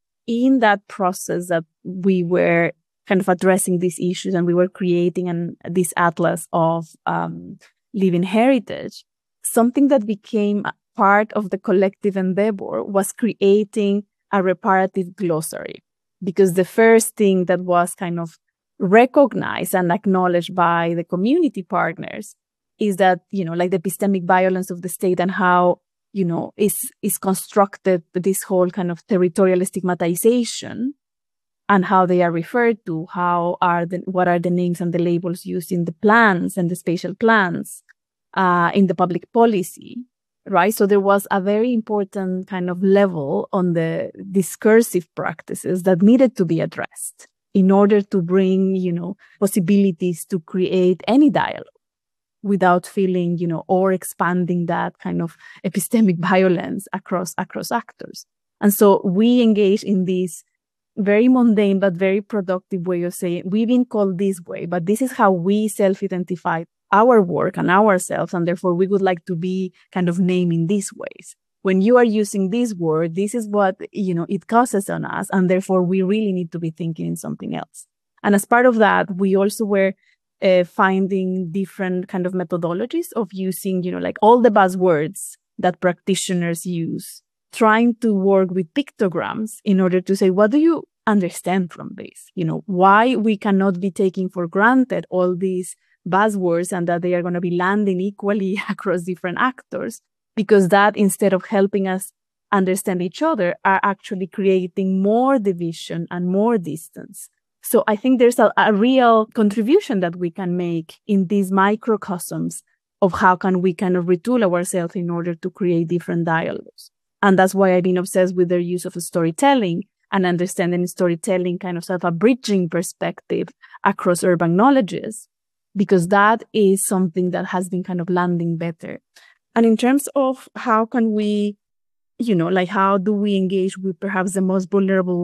S5: in that process that we were kind of addressing these issues and we were creating an, this atlas of um, living heritage, something that became part of the collective endeavor was creating a reparative glossary. Because the first thing that was kind of recognized and acknowledged by the community partners is that, you know, like the epistemic violence of the state and how, you know, is is constructed this whole kind of territorial stigmatization and how they are referred to, how are the, what are the names and the labels used in the plans and the spatial plans, uh, in the public policy, right? So there was a very important kind of level on the discursive practices that needed to be addressed in order to bring, you know, possibilities to create any dialogue without feeling, you know, or expanding that kind of epistemic violence across across actors. And so we engage in this very mundane but very productive way of saying, we've been called this way, but this is how we self-identify our work and ourselves, and therefore we would like to be kind of named in these ways. When you are using this word, this is what, you know, it causes on us, and therefore we really need to be thinking in something else. And as part of that, we also were Uh, finding different kind of methodologies of using, you know, like all the buzzwords that practitioners use, trying to work with pictograms in order to say, what do you understand from this? You know, why we cannot be taking for granted all these buzzwords and that they are going to be landing equally across different actors, because that, instead of helping us understand each other, are actually creating more division and more distance. So I think there's a, a real contribution that we can make in these microcosms of how can we kind of retool ourselves in order to create different dialogues. And that's why I've been obsessed with their use of storytelling and understanding storytelling kind of sort of a bridging perspective across urban knowledges, because that is something that has been kind of landing better. And in terms of how can we, you know, like how do we engage with perhaps the most vulnerable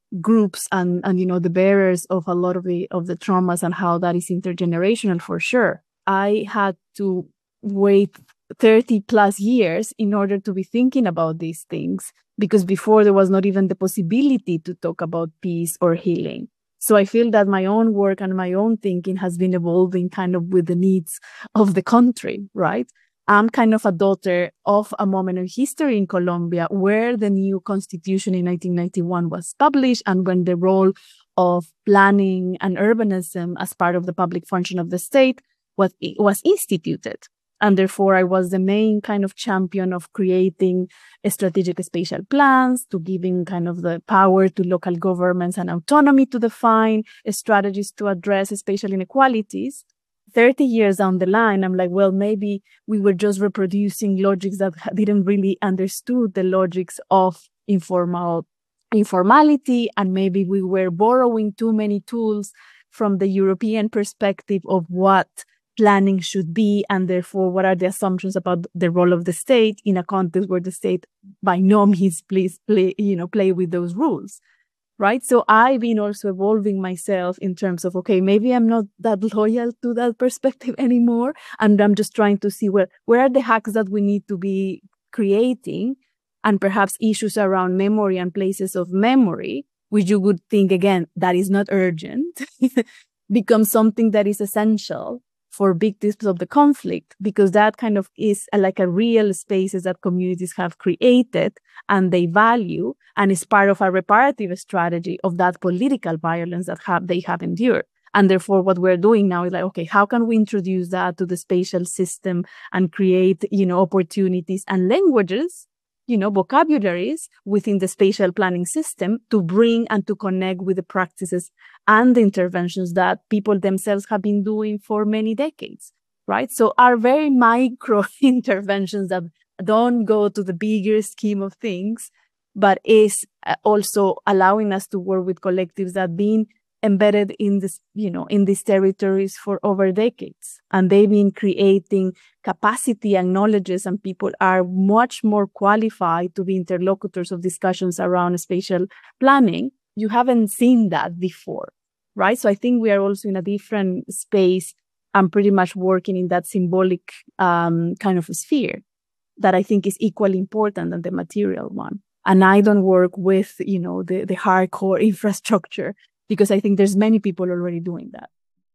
S5: groups and, and, you know, the bearers of a lot of the, of the traumas and how that is intergenerational for sure. I had to wait thirty plus years in order to be thinking about these things, because before there was not even the possibility to talk about peace or healing. So I feel that my own work and my own thinking has been evolving kind of with the needs of the country, right? I'm kind of a daughter of a moment in history in Colombia where the new constitution in nineteen ninety-one was published, and when the role of planning and urbanism as part of the public function of the state was, was instituted. And therefore, I was the main kind of champion of creating strategic spatial plans, to giving kind of the power to local governments and autonomy to define strategies to address spatial inequalities. thirty years down the line, I'm like, well, maybe we were just reproducing logics that didn't really understood the logics of informal informality, and maybe we were borrowing too many tools from the European perspective of what planning should be, and therefore what are the assumptions about the role of the state in a context where the state by no means please play, you know, play with those rules. Right. So I've been also evolving myself in terms of, okay, maybe I'm not that loyal to that perspective anymore. And I'm just trying to see where, where are the hacks that we need to be creating, and perhaps issues around memory and places of memory, which you would think, again, that is not urgent, becomes something that is essential for victims of the conflict, because that kind of is a, like a real spaces that communities have created and they value, and is part of a reparative strategy of that political violence that have they have endured. And therefore, what we're doing now is like, okay, how can we introduce that to the spatial system and create, you know, opportunities and languages, you know, vocabularies within the spatial planning system to bring and to connect with the practices and the interventions that people themselves have been doing for many decades, right? So are very micro interventions that don't go to the bigger scheme of things, but is also allowing us to work with collectives that have been embedded in this, you know, in these territories for over decades. And they've been creating capacity and knowledges, and people are much more qualified to be interlocutors of discussions around spatial planning. You haven't seen that before, right? So I think we are also in a different space and pretty much working in that symbolic um, kind of a sphere that I think is equally important than the material one. And I don't work with, you know, the, the hardcore infrastructure, because I think there's many people already doing that.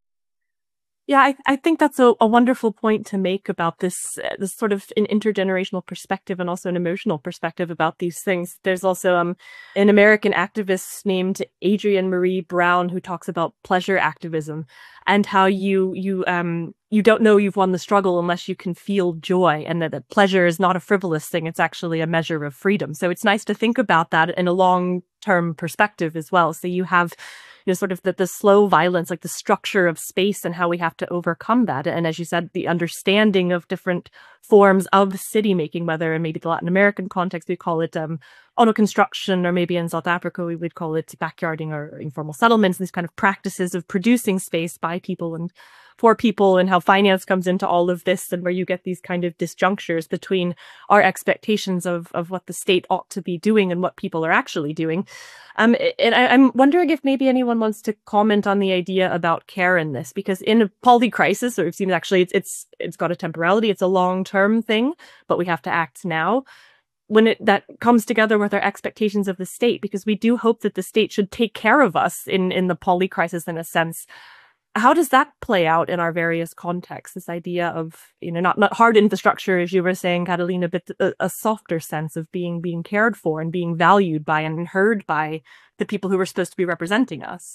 S4: Yeah, I, I think that's a, a wonderful point to make about this, uh, this sort of an intergenerational perspective and also an emotional perspective about these things. There's also um, an American activist named Adrienne Marie Brown who talks about pleasure activism and how you you um you don't know you've won the struggle unless you can feel joy, and that, that pleasure is not a frivolous thing. It's actually a measure of freedom. So it's nice to think about that in a long-term perspective as well. So you have, you know, sort of the, the slow violence, like the structure of space and how we have to overcome that. And as you said, the understanding of different forms of city making, whether in maybe the Latin American context, we call it um, auto-construction, or maybe in South Africa, we would call it backyarding or informal settlements, these kind of practices of producing space by people and for people, and how finance comes into all of this, and where you get these kind of disjunctures between our expectations of, of what the state ought to be doing and what people are actually doing. Um, and I, I'm wondering if maybe anyone wants to comment on the idea about care in this, because in a polycrisis, or it seems actually it's, it's, it's got a temporality, it's a long-term thing, but we have to act now. When it that comes together with our expectations of the state, because we do hope that the state should take care of us in, in the polycrisis in a sense. How does that play out in our various contexts? This idea of, you know, not, not hard infrastructure, as you were saying, Catalina, but a, a softer sense of being being cared for and being valued by and heard by the people who are supposed to be representing us.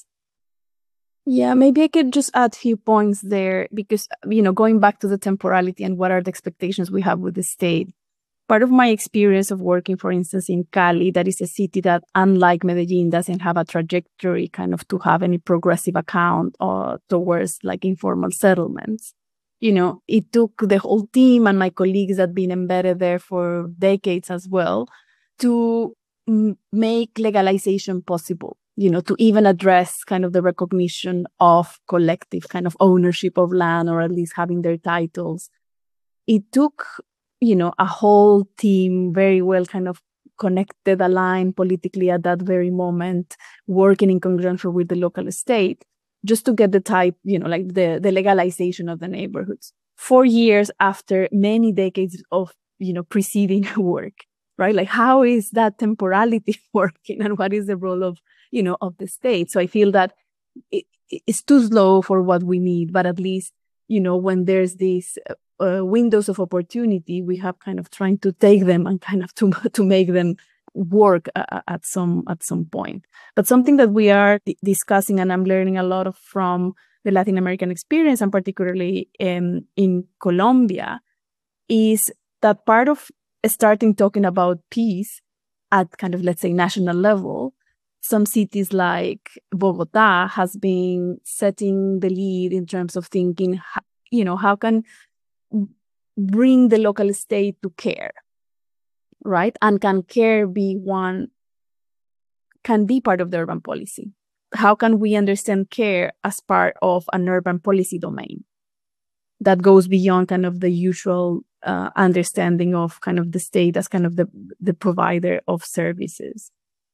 S5: Yeah, maybe I could just add a few points there, because, you know, going back to the temporality and what are the expectations we have with the state. Part of my experience of working, for instance, in Cali, that is a city that, unlike Medellin, doesn't have a trajectory kind of to have any progressive account or towards like informal settlements. You know, it took the whole team and my colleagues that have been embedded there for decades as well to m- make legalization possible, you know, to even address kind of the recognition of collective kind of ownership of land, or at least having their titles. It took, you know, a whole team very well kind of connected, aligned politically at that very moment, working in conjunction with the local state, just to get the type, you know, like the, the legalization of the neighborhoods. Four years after many decades of, you know, preceding work, right? Like, how is that temporality working, and what is the role of, you know, of the state? So I feel that it, it's too slow for what we need, but at least, you know, when there's these uh, windows of opportunity, we have kind of trying to take them and kind of to to make them work uh, at some at some point. But something that we are d- discussing, and I'm learning a lot of from the Latin American experience, and particularly um, in Colombia, is that part of starting talking about peace at kind of, let's say, national level. Some cities like Bogota has been setting the lead in terms of thinking, you know, how can bring the local state to care, right? And can care be one, can be part of the urban policy? How can we understand care as part of an urban policy domain that goes beyond kind of the usual uh, understanding of kind of the state as kind of the, the provider of services?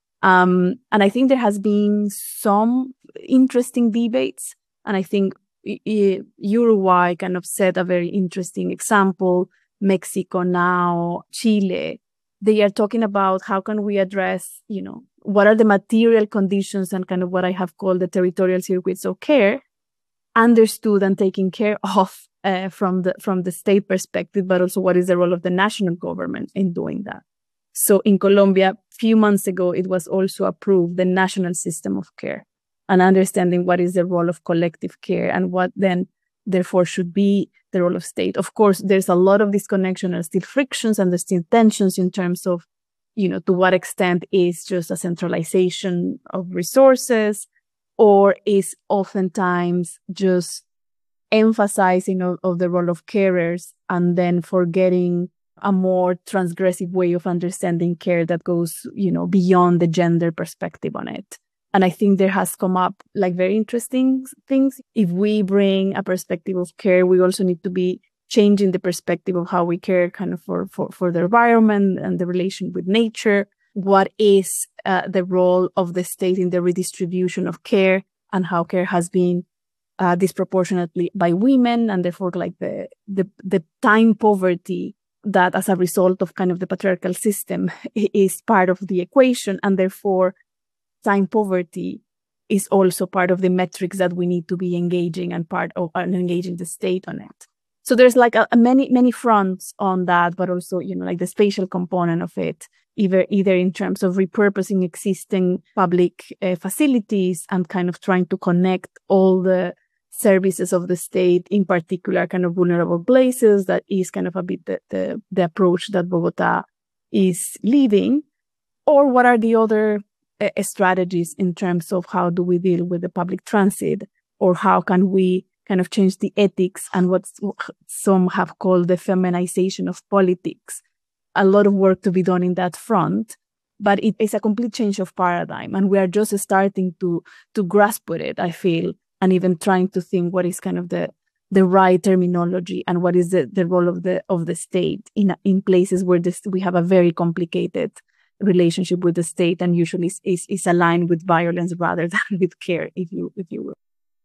S5: Um, and I think there has been some interesting debates, and I think I- Uruguay kind of set a very interesting example. Mexico now, Chile, they are talking about how can we address, you know, what are the material conditions and kind of what I have called the territorial circuits of care, understood and taken care of uh, from the from the state perspective, but also what is the role of the national government in doing that. So in Colombia, a few months ago, it was also approved the national system of care, and understanding what is the role of collective care and what then, therefore, should be the role of state. Of course, there's a lot of disconnection and still frictions, and there's still tensions in terms of, you know, to what extent is just a centralization of resources, or is oftentimes just emphasizing of, of the role of carers and then forgetting a more transgressive way of understanding care that goes, you know, beyond the gender perspective on it. And I think there has come up like very interesting things. If we bring a perspective of care, we also need to be changing the perspective of how we care kind of for, for, for the environment and the relation with nature. What is uh, the role of the state in the redistribution of care, and how care has been uh, disproportionately by women, and therefore like the, the, the time poverty that as a result of kind of the patriarchal system is part of the equation, and therefore time poverty is also part of the metrics that we need to be engaging and part of and engaging the state on it. So there's like a, a many, many fronts on that, but also, you know, like the spatial component of it, either, either in terms of repurposing existing public uh, facilities and kind of trying to connect all the services of the state, in particular kind of vulnerable places. That is kind of a bit the, the, the approach that Bogota is leading. Or what are the other uh, strategies in terms of how do we deal with the public transit, or how can we kind of change the ethics and what some have called the feminization of politics. A lot of work to be done in that front, but it is a complete change of paradigm, and we are just starting to to grasp with it, I feel, and even trying to think what is kind of the the right terminology and what is the, the role of the of the state in in places where this we have a very complicated relationship with the state, and usually is, is, is aligned with violence rather than with care, if you if you will.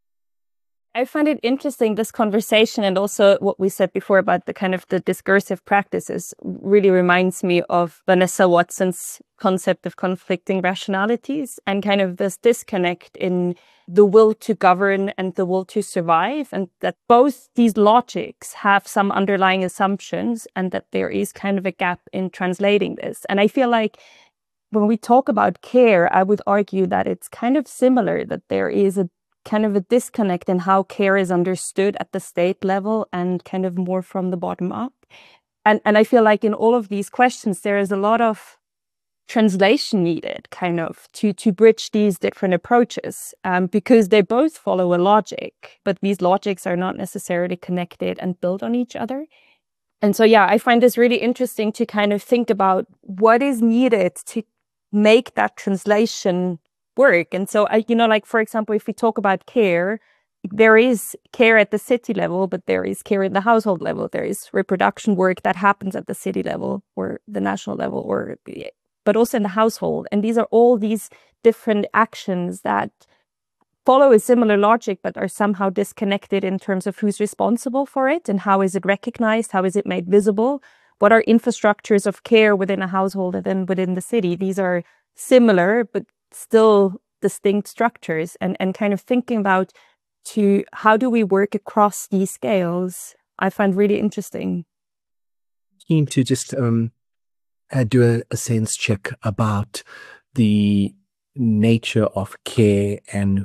S7: I find it interesting, this conversation, and also what we said before about the kind of the discursive practices really reminds me of Vanessa Watson's concept of conflicting rationalities, and kind of this disconnect in the will to govern and the will to survive, and that both these logics have some underlying assumptions, and that there is kind of a gap in translating this. And I feel like when we talk about care, I would argue that it's kind of similar, that there is a kind of a disconnect in how care is understood at the state level and kind of more from the bottom up. And and I feel like in all of these questions, there is a lot of translation needed kind of to, to bridge these different approaches, um, because they both follow a logic, but these logics are not necessarily connected and built on each other. And so, yeah, I find this really interesting to kind of think about what is needed to make that translation work. And so, I, you know, like, for example, if we talk about care, there is care at the city level, but there is care at the household level. There is reproduction work that happens at the city level or the national level, or but also in the household. And these are all these different actions that follow a similar logic, but are somehow disconnected in terms of who's responsible for it and how is it recognized, how is it made visible, what are infrastructures of care within a household and then within the city. These are similar, but still distinct structures, and, and kind of thinking about to how do we work across these scales, I find really interesting.
S6: Keen to just um, uh, do a, a sense check about the nature of care and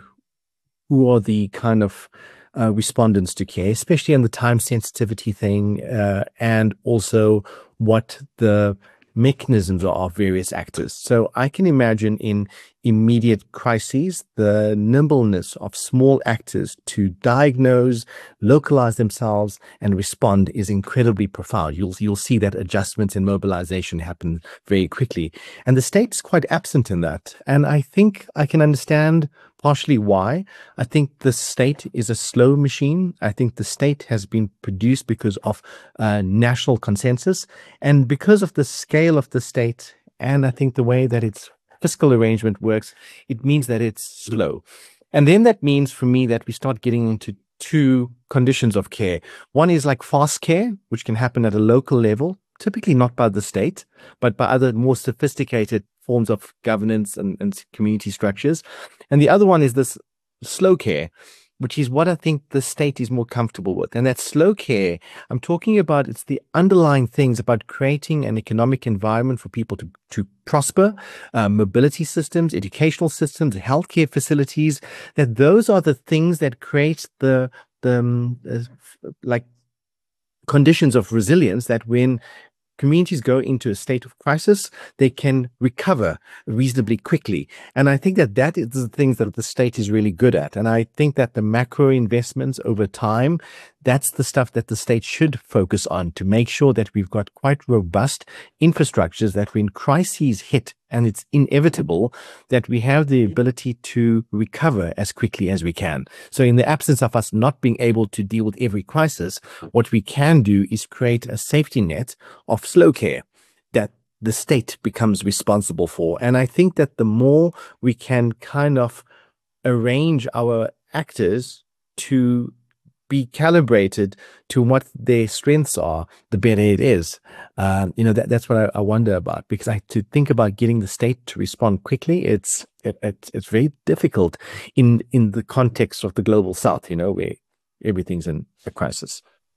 S6: who are the kind of uh, respondents to care, especially on the time sensitivity thing, uh, and also what the mechanisms are of various actors. So I can imagine in immediate crises, the nimbleness of small actors to diagnose, localize themselves, and respond is incredibly profound. You'll you'll see that adjustments and mobilization happen very quickly. And the state's quite absent in that. And I think I can understand partially why. I think the state is a slow machine. I think the state has been produced because of uh, national consensus and because of the scale of the state. And I think the way that its fiscal arrangement works, it means that it's slow. And then that means for me that we start getting into two conditions of care. One is like fast care, which can happen at a local level, typically not by the state, but by other more sophisticated forms of governance and, and community structures. And the other one is this slow care, which is what I think the state is more comfortable with. And that slow care, I'm talking about, it's the underlying things about creating an economic environment for people to, to prosper, uh, mobility systems, educational systems, healthcare facilities, that those are the things that create the, the um, uh, like conditions of resilience that when communities go into a state of crisis, they can recover reasonably quickly. And I think that that is the things that the state is really good at. And I think that the macro investments over time, that's the stuff that the state should focus on to make sure that we've got quite robust infrastructures that when crises hit, and it's inevitable, that we have the ability to recover as quickly as we can. So in the absence of us not being able to deal with every crisis, what we can do is create a safety net of slow care that the state becomes responsible for. And I think that the more we can kind of arrange our actors to be calibrated to what their strengths are, the better it is. Um, you know, that, that's what I, I wonder about, because I to think about getting the state to respond quickly, it's it, it, it's very difficult in in the context of the global south, you know, where everything's in a crisis.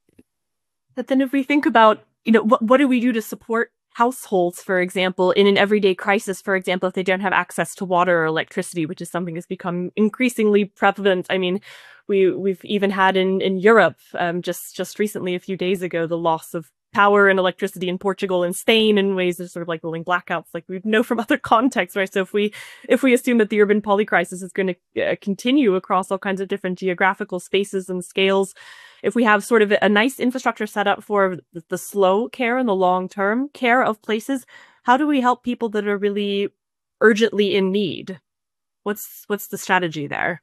S4: But then if we think about, you know, what, what do we do to support households, for example, in an everyday crisis, for example, if they don't have access to water or electricity, which is something that's become increasingly prevalent. I mean, we, we've even had in, in Europe, um, just, just recently, a few days ago, the loss of power and electricity in Portugal and Spain in ways of sort of like rolling blackouts, like we know from other contexts, right? So if we if we assume that the urban polycrisis is going to uh, continue across all kinds of different geographical spaces and scales, if we have sort of a nice infrastructure set up for the, the slow care and the long-term care of places, how do we help people that are really urgently in need? What's what's the strategy there?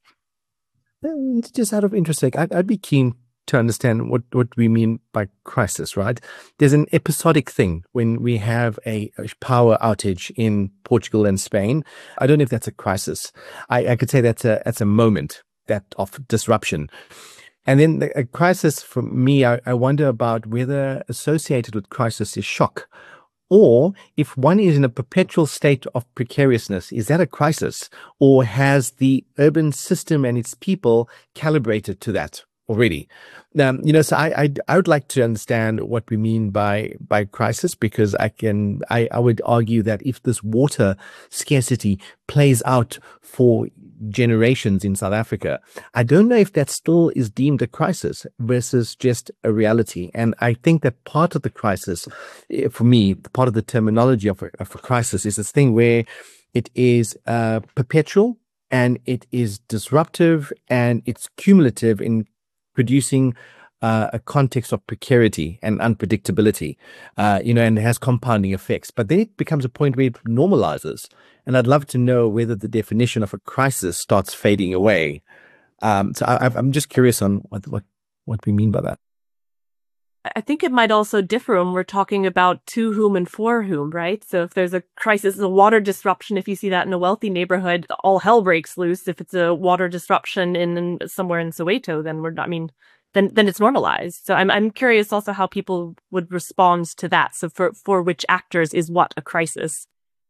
S6: Just out of interest, I'd, I'd be keen to understand what, what we mean by crisis, right? There's an episodic thing when we have a, a power outage in Portugal and Spain. I don't know if that's a crisis. I, I could say that's a that's a moment that of disruption. And then the, a crisis for me, I, I wonder about whether associated with crisis is shock, or if one is in a perpetual state of precariousness, is that a crisis, or has the urban system and its people calibrated to that already? Um, you know, so I, I I would like to understand what we mean by by crisis, because I can I, I would argue that if this water scarcity plays out for generations in South Africa, I don't know if that still is deemed a crisis versus just a reality. And I think that part of the crisis, for me, part of the terminology of a, of a crisis is this thing where it is uh, perpetual and it is disruptive and it's cumulative in producing uh, a context of precarity and unpredictability, uh, you know, and it has compounding effects. But then it becomes a point where it normalizes. And I'd love to know whether the definition of a crisis starts fading away. Um, so I, I'm just curious on what, what, what we mean by that.
S4: I think it might also differ when we're talking about to whom and for whom, right? So if there's a crisis, a water disruption, if you see that in a wealthy neighborhood, all hell breaks loose. If it's a water disruption in, in somewhere in Soweto, then we're not, I mean, then then it's normalized. So I'm I'm curious also how people would respond to that. So for, for which actors is what a crisis?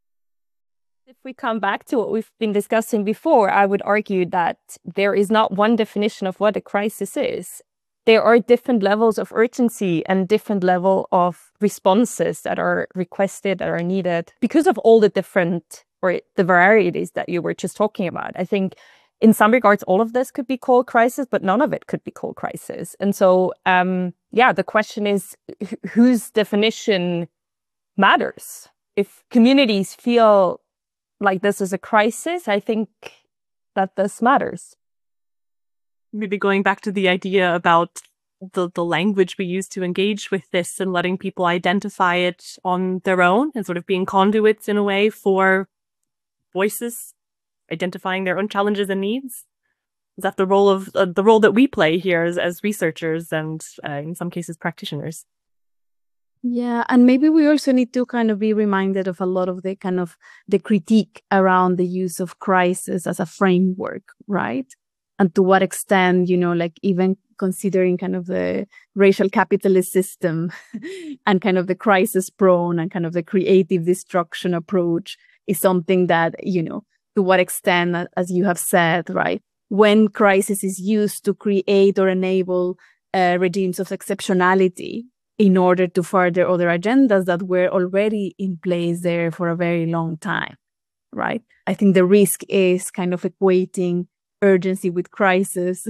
S7: If we come back to what we've been discussing before, I would argue that there is not one definition of what a crisis is. There are different levels of urgency and different level of responses that are requested, that are needed because of all the different or the varieties that you were just talking about. I think in some regards, all of this could be called crisis, but none of it could be called crisis. And so, um, yeah, the question is wh- whose definition matters? If communities feel like this is a crisis, I think that this matters.
S4: Maybe going back to the idea about the, the language we use to engage with this and letting people identify it on their own and sort of being conduits in a way for voices, identifying their own challenges and needs. Is that the role of uh, the role that we play here as, as researchers and uh, in some cases practitioners?
S5: Yeah, and maybe we also need to kind of be reminded of a lot of the kind of the critique around the use of crisis as a framework, right? And to what extent, you know, like even considering kind of the racial capitalist system and kind of the crisis prone and kind of the creative destruction approach is something that, you know, to what extent, as you have said, right, when crisis is used to create or enable uh, regimes of exceptionality in order to further other agendas that were already in place there for a very long time, right? I think the risk is kind of equating urgency with crisis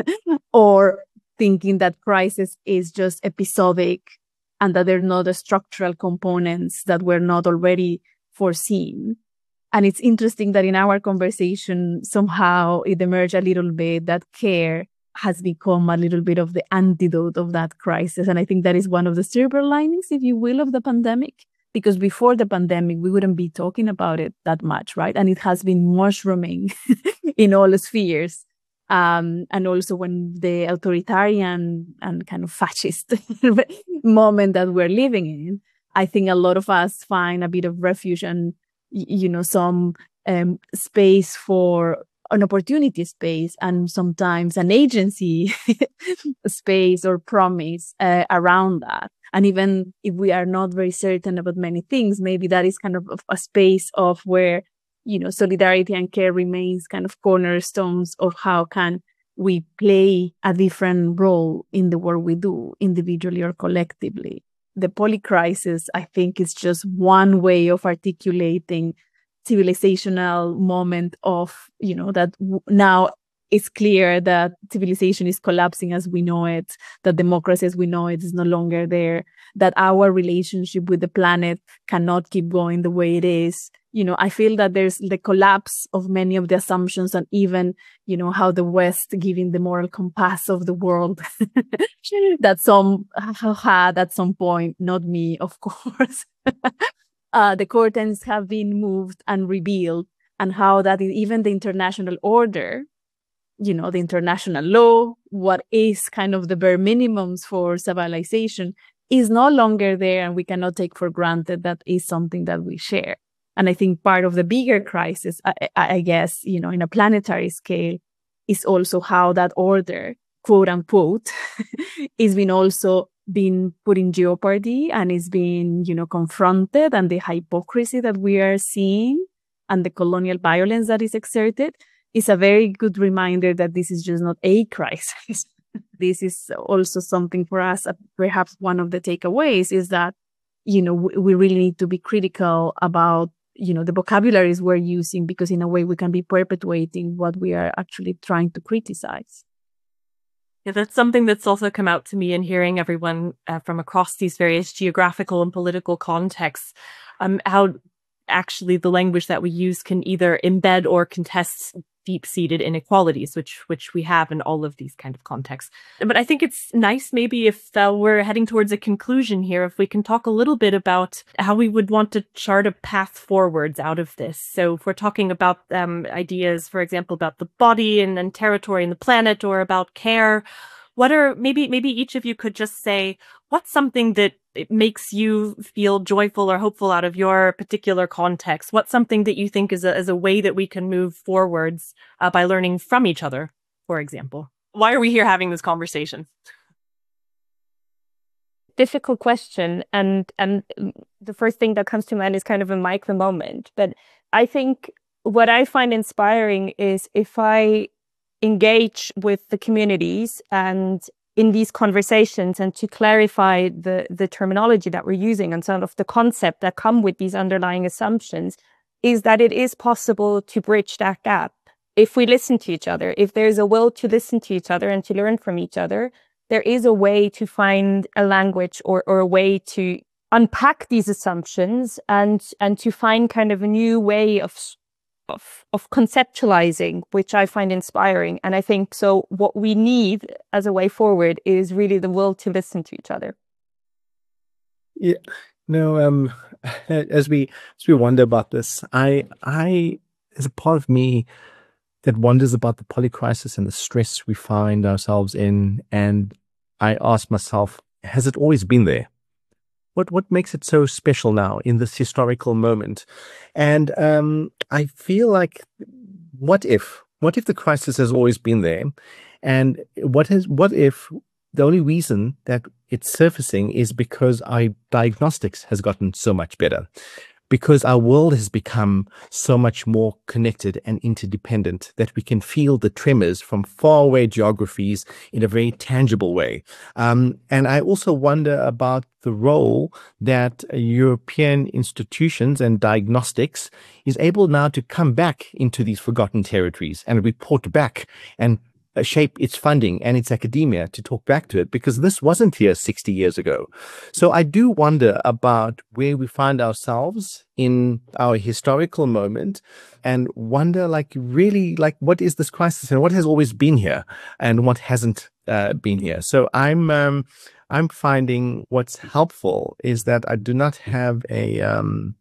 S5: or thinking that crisis is just episodic and that there are not the structural components that were not already foreseen. And it's interesting that in our conversation, somehow it emerged a little bit that care has become a little bit of the antidote of that crisis. And I think that is one of the silver linings, if you will, of the pandemic, because before the pandemic, we wouldn't be talking about it that much, right? And it has been mushrooming in all spheres. Um, and also when the authoritarian and kind of fascist moment that we're living in, I think a lot of us find a bit of refuge and, you know, some um, space for an opportunity space and sometimes an agency space or promise uh, around that. And even if we are not very certain about many things, maybe that is kind of a space of where, you know, solidarity and care remains kind of cornerstones of how can we play a different role in the work we do, individually or collectively. The polycrisis, I think, is just one way of articulating civilizational moment of, you know, that w- now it's clear that civilization is collapsing as we know it, that democracy as we know it is no longer there, that our relationship with the planet cannot keep going the way it is. You know, I feel that there's the collapse of many of the assumptions and even, you know, how the West giving the moral compass of the world that some had at some point, not me, of course. uh, the curtains have been moved and revealed, and how that even the international order, you know, the international law, what is kind of the bare minimums for civilization is no longer there, and we cannot take for granted that is something that we share. And I think part of the bigger crisis, I, I guess, you know, in a planetary scale, is also how that order, quote unquote, is being also being put in jeopardy and is being, you know, confronted, and the hypocrisy that we are seeing and the colonial violence that is exerted is a very good reminder that this is just not a crisis. This is also something for us, uh, perhaps one of the takeaways is that, you know, we, we really need to be critical about, you know, the vocabularies we're using, because in a way we can be perpetuating what we are actually trying to criticize.
S4: Yeah, that's something that's also come out to me in hearing everyone uh, from across these various geographical and political contexts, um, how actually the language that we use can either embed or contest deep-seated inequalities, which which we have in all of these kind of contexts. But I think it's nice maybe if uh, we're heading towards a conclusion here, if we can talk a little bit about how we would want to chart a path forwards out of this. So if we're talking about um, ideas, for example, about the body and, and territory and the planet, or about care, what are, maybe maybe each of you could just say, what's something that it makes you feel joyful or hopeful out of your particular context? What's something that you think is a, is a way that we can move forwards uh, by learning from each other, for example? Why are we here having this conversation?
S7: Difficult question. And, and the first thing that comes to mind is kind of a micro moment. But I think what I find inspiring is if I engage with the communities and in these conversations and to clarify the, the terminology that we're using and some of the concepts that come with these underlying assumptions, is that it is possible to bridge that gap. If we listen to each other, if there's a will to listen to each other and to learn from each other, there is a way to find a language or, or a way to unpack these assumptions and, and to find kind of a new way of Of, of conceptualizing, which I find inspiring. And I think so what we need as a way forward is really the will to listen to each other.
S6: Yeah, no, um, as we, as we wonder about this, I, I, there's a part of me that wonders about the polycrisis and the stress we find ourselves in. And I ask myself, has it always been there? What what makes it so special now in this historical moment? And um, I feel like, what if? What if the crisis has always been there? And what has what if the only reason that it's surfacing is because our diagnostics has gotten so much better? Because our world has become so much more connected and interdependent that we can feel the tremors from faraway geographies in a very tangible way. Um, and I also wonder about the role that European institutions and diagnostics is able now to come back into these forgotten territories and report back and shape its funding and its academia to talk back to it, because this wasn't here sixty years ago. So I do wonder about where we find ourselves in our historical moment and wonder, like, really, like, what is this crisis and what has always been here and what hasn't uh, been here. So I'm, um, I'm finding what's helpful is that I do not have a, um,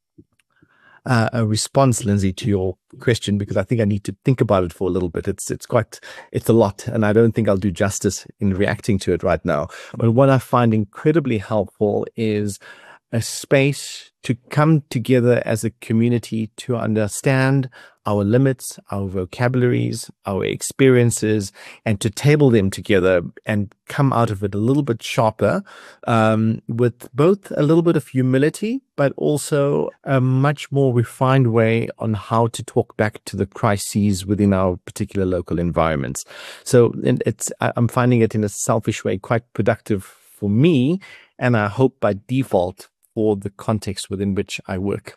S6: Uh, a response, Lindsay, to your question, because I think I need to think about it for a little bit. It's it's quite, it's a lot, and I don't think I'll do justice in reacting to it right now. But what I find incredibly helpful is a space to come together as a community to understand our limits, our vocabularies, our experiences, and to table them together and come out of it a little bit sharper, um, with both a little bit of humility, but also a much more refined way on how to talk back to the crises within our particular local environments. So it's, I'm finding it in a selfish way quite productive for me, and I hope by default for the context within which I work.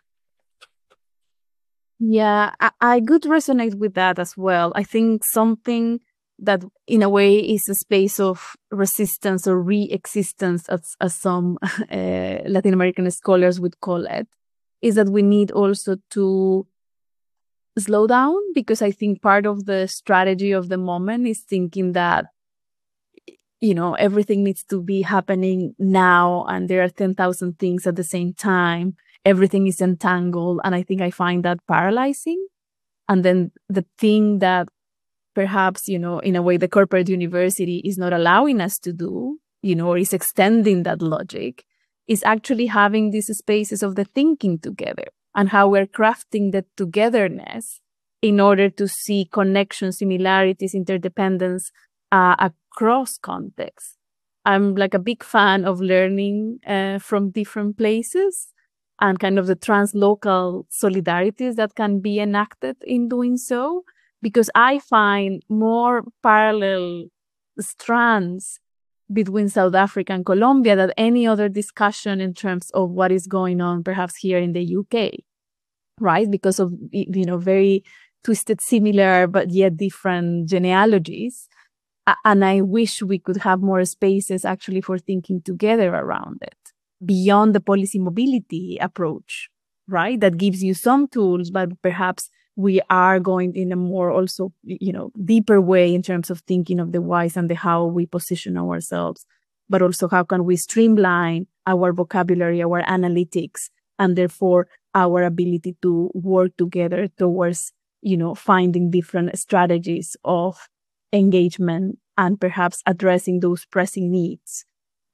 S5: Yeah, I, I could resonate with that as well. I think something that in a way is a space of resistance or re-existence, as, as some uh, Latin American scholars would call it, is that we need also to slow down, because I think part of the strategy of the moment is thinking that, you know, everything needs to be happening now and there are ten thousand things at the same time. Everything is entangled. And I think I find that paralyzing. And then the thing that perhaps, you know, in a way the corporate university is not allowing us to do, you know, or is extending that logic, is actually having these spaces of the thinking together and how we're crafting the togetherness in order to see connections, similarities, interdependence uh, across contexts. I'm like a big fan of learning uh, from different places and kind of the translocal solidarities that can be enacted in doing so, because I find more parallel strands between South Africa and Colombia than any other discussion in terms of what is going on perhaps here in the U K, right? Because of, you know, very twisted, similar, but yet different genealogies. And I wish we could have more spaces actually for thinking together around it, beyond the policy mobility approach, right? That gives you some tools, but perhaps we are going in a more also, you know, deeper way in terms of thinking of the whys and the how we position ourselves, but also how can we streamline our vocabulary, our analytics, and therefore our ability to work together towards, you know, finding different strategies of engagement and perhaps addressing those pressing needs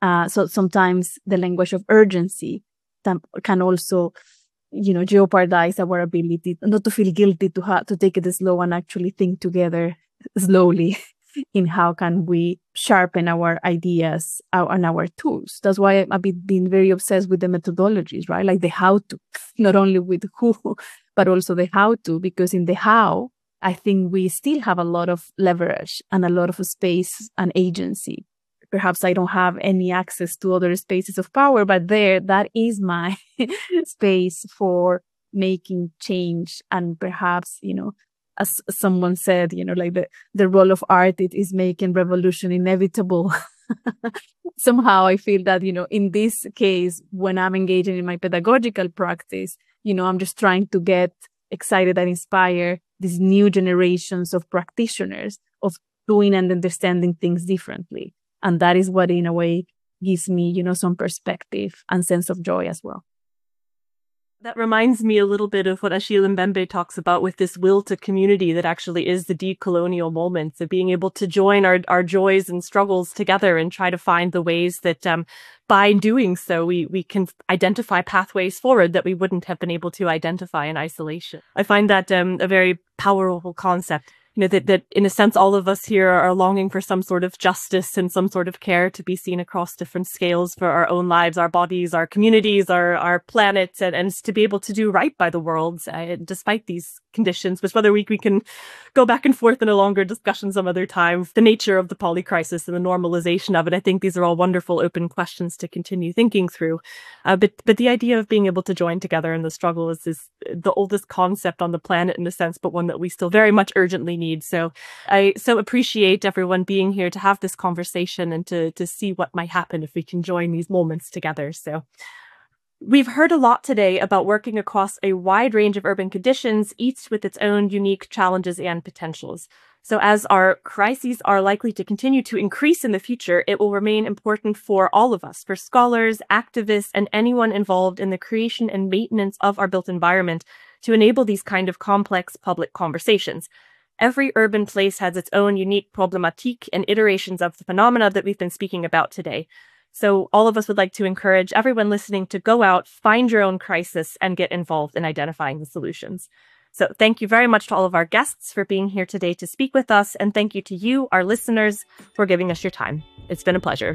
S5: Uh, so sometimes the language of urgency can also, you know, jeopardize our ability not to feel guilty to ha- to take it slow and actually think together slowly in how can we sharpen our ideas and our tools. That's why I've been very obsessed with the methodologies, right? Like the how to, not only with who, but also the how to, because in the how, I think we still have a lot of leverage and a lot of space and agency. Perhaps I don't have any access to other spaces of power, but there, that is my space for making change. And perhaps, you know, as someone said, you know, like the, the role of art, it is making revolution inevitable. Somehow I feel that, you know, in this case, when I'm engaging in my pedagogical practice, you know, I'm just trying to get excited and inspire these new generations of practitioners of doing and understanding things differently. And that is what, in a way, gives me, you know, some perspective and sense of joy as well.
S4: That reminds me a little bit of what Achille Mbembe talks about with this will to community that actually is the decolonial moment, of being able to join our, our joys and struggles together and try to find the ways that um, by doing so, we, we can identify pathways forward that we wouldn't have been able to identify in isolation. I find that um, a very powerful concept. You know, that, that in a sense, all of us here are longing for some sort of justice and some sort of care to be seen across different scales for our own lives, our bodies, our communities, our, our planet, and, and to be able to do right by the world, uh, despite these conditions, which whether we, we can go back and forth in a longer discussion some other time, the nature of the polycrisis and the normalization of it. I think these are all wonderful open questions to continue thinking through. Uh, but, but the idea of being able to join together in the struggle is, is the oldest concept on the planet in a sense, but one that we still very much urgently need. So I so appreciate everyone being here to have this conversation and to, to see what might happen if we can join these moments together. So we've heard a lot today about working across a wide range of urban conditions, each with its own unique challenges and potentials. So as our crises are likely to continue to increase in the future, it will remain important for all of us, for scholars, activists, and anyone involved in the creation and maintenance of our built environment to enable these kind of complex public conversations. Every urban place has its own unique problematique and iterations of the phenomena that we've been speaking about today. So all of us would like to encourage everyone listening to go out, find your own crisis, and get involved in identifying the solutions. So thank you very much to all of our guests for being here today to speak with us. And thank you to you, our listeners, for giving us your time. It's been a pleasure.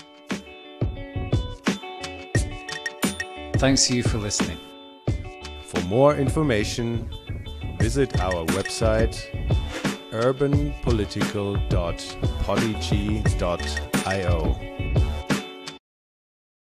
S1: Thanks to you for listening.
S8: For more information, visit our website urban political dot polyg dot i o.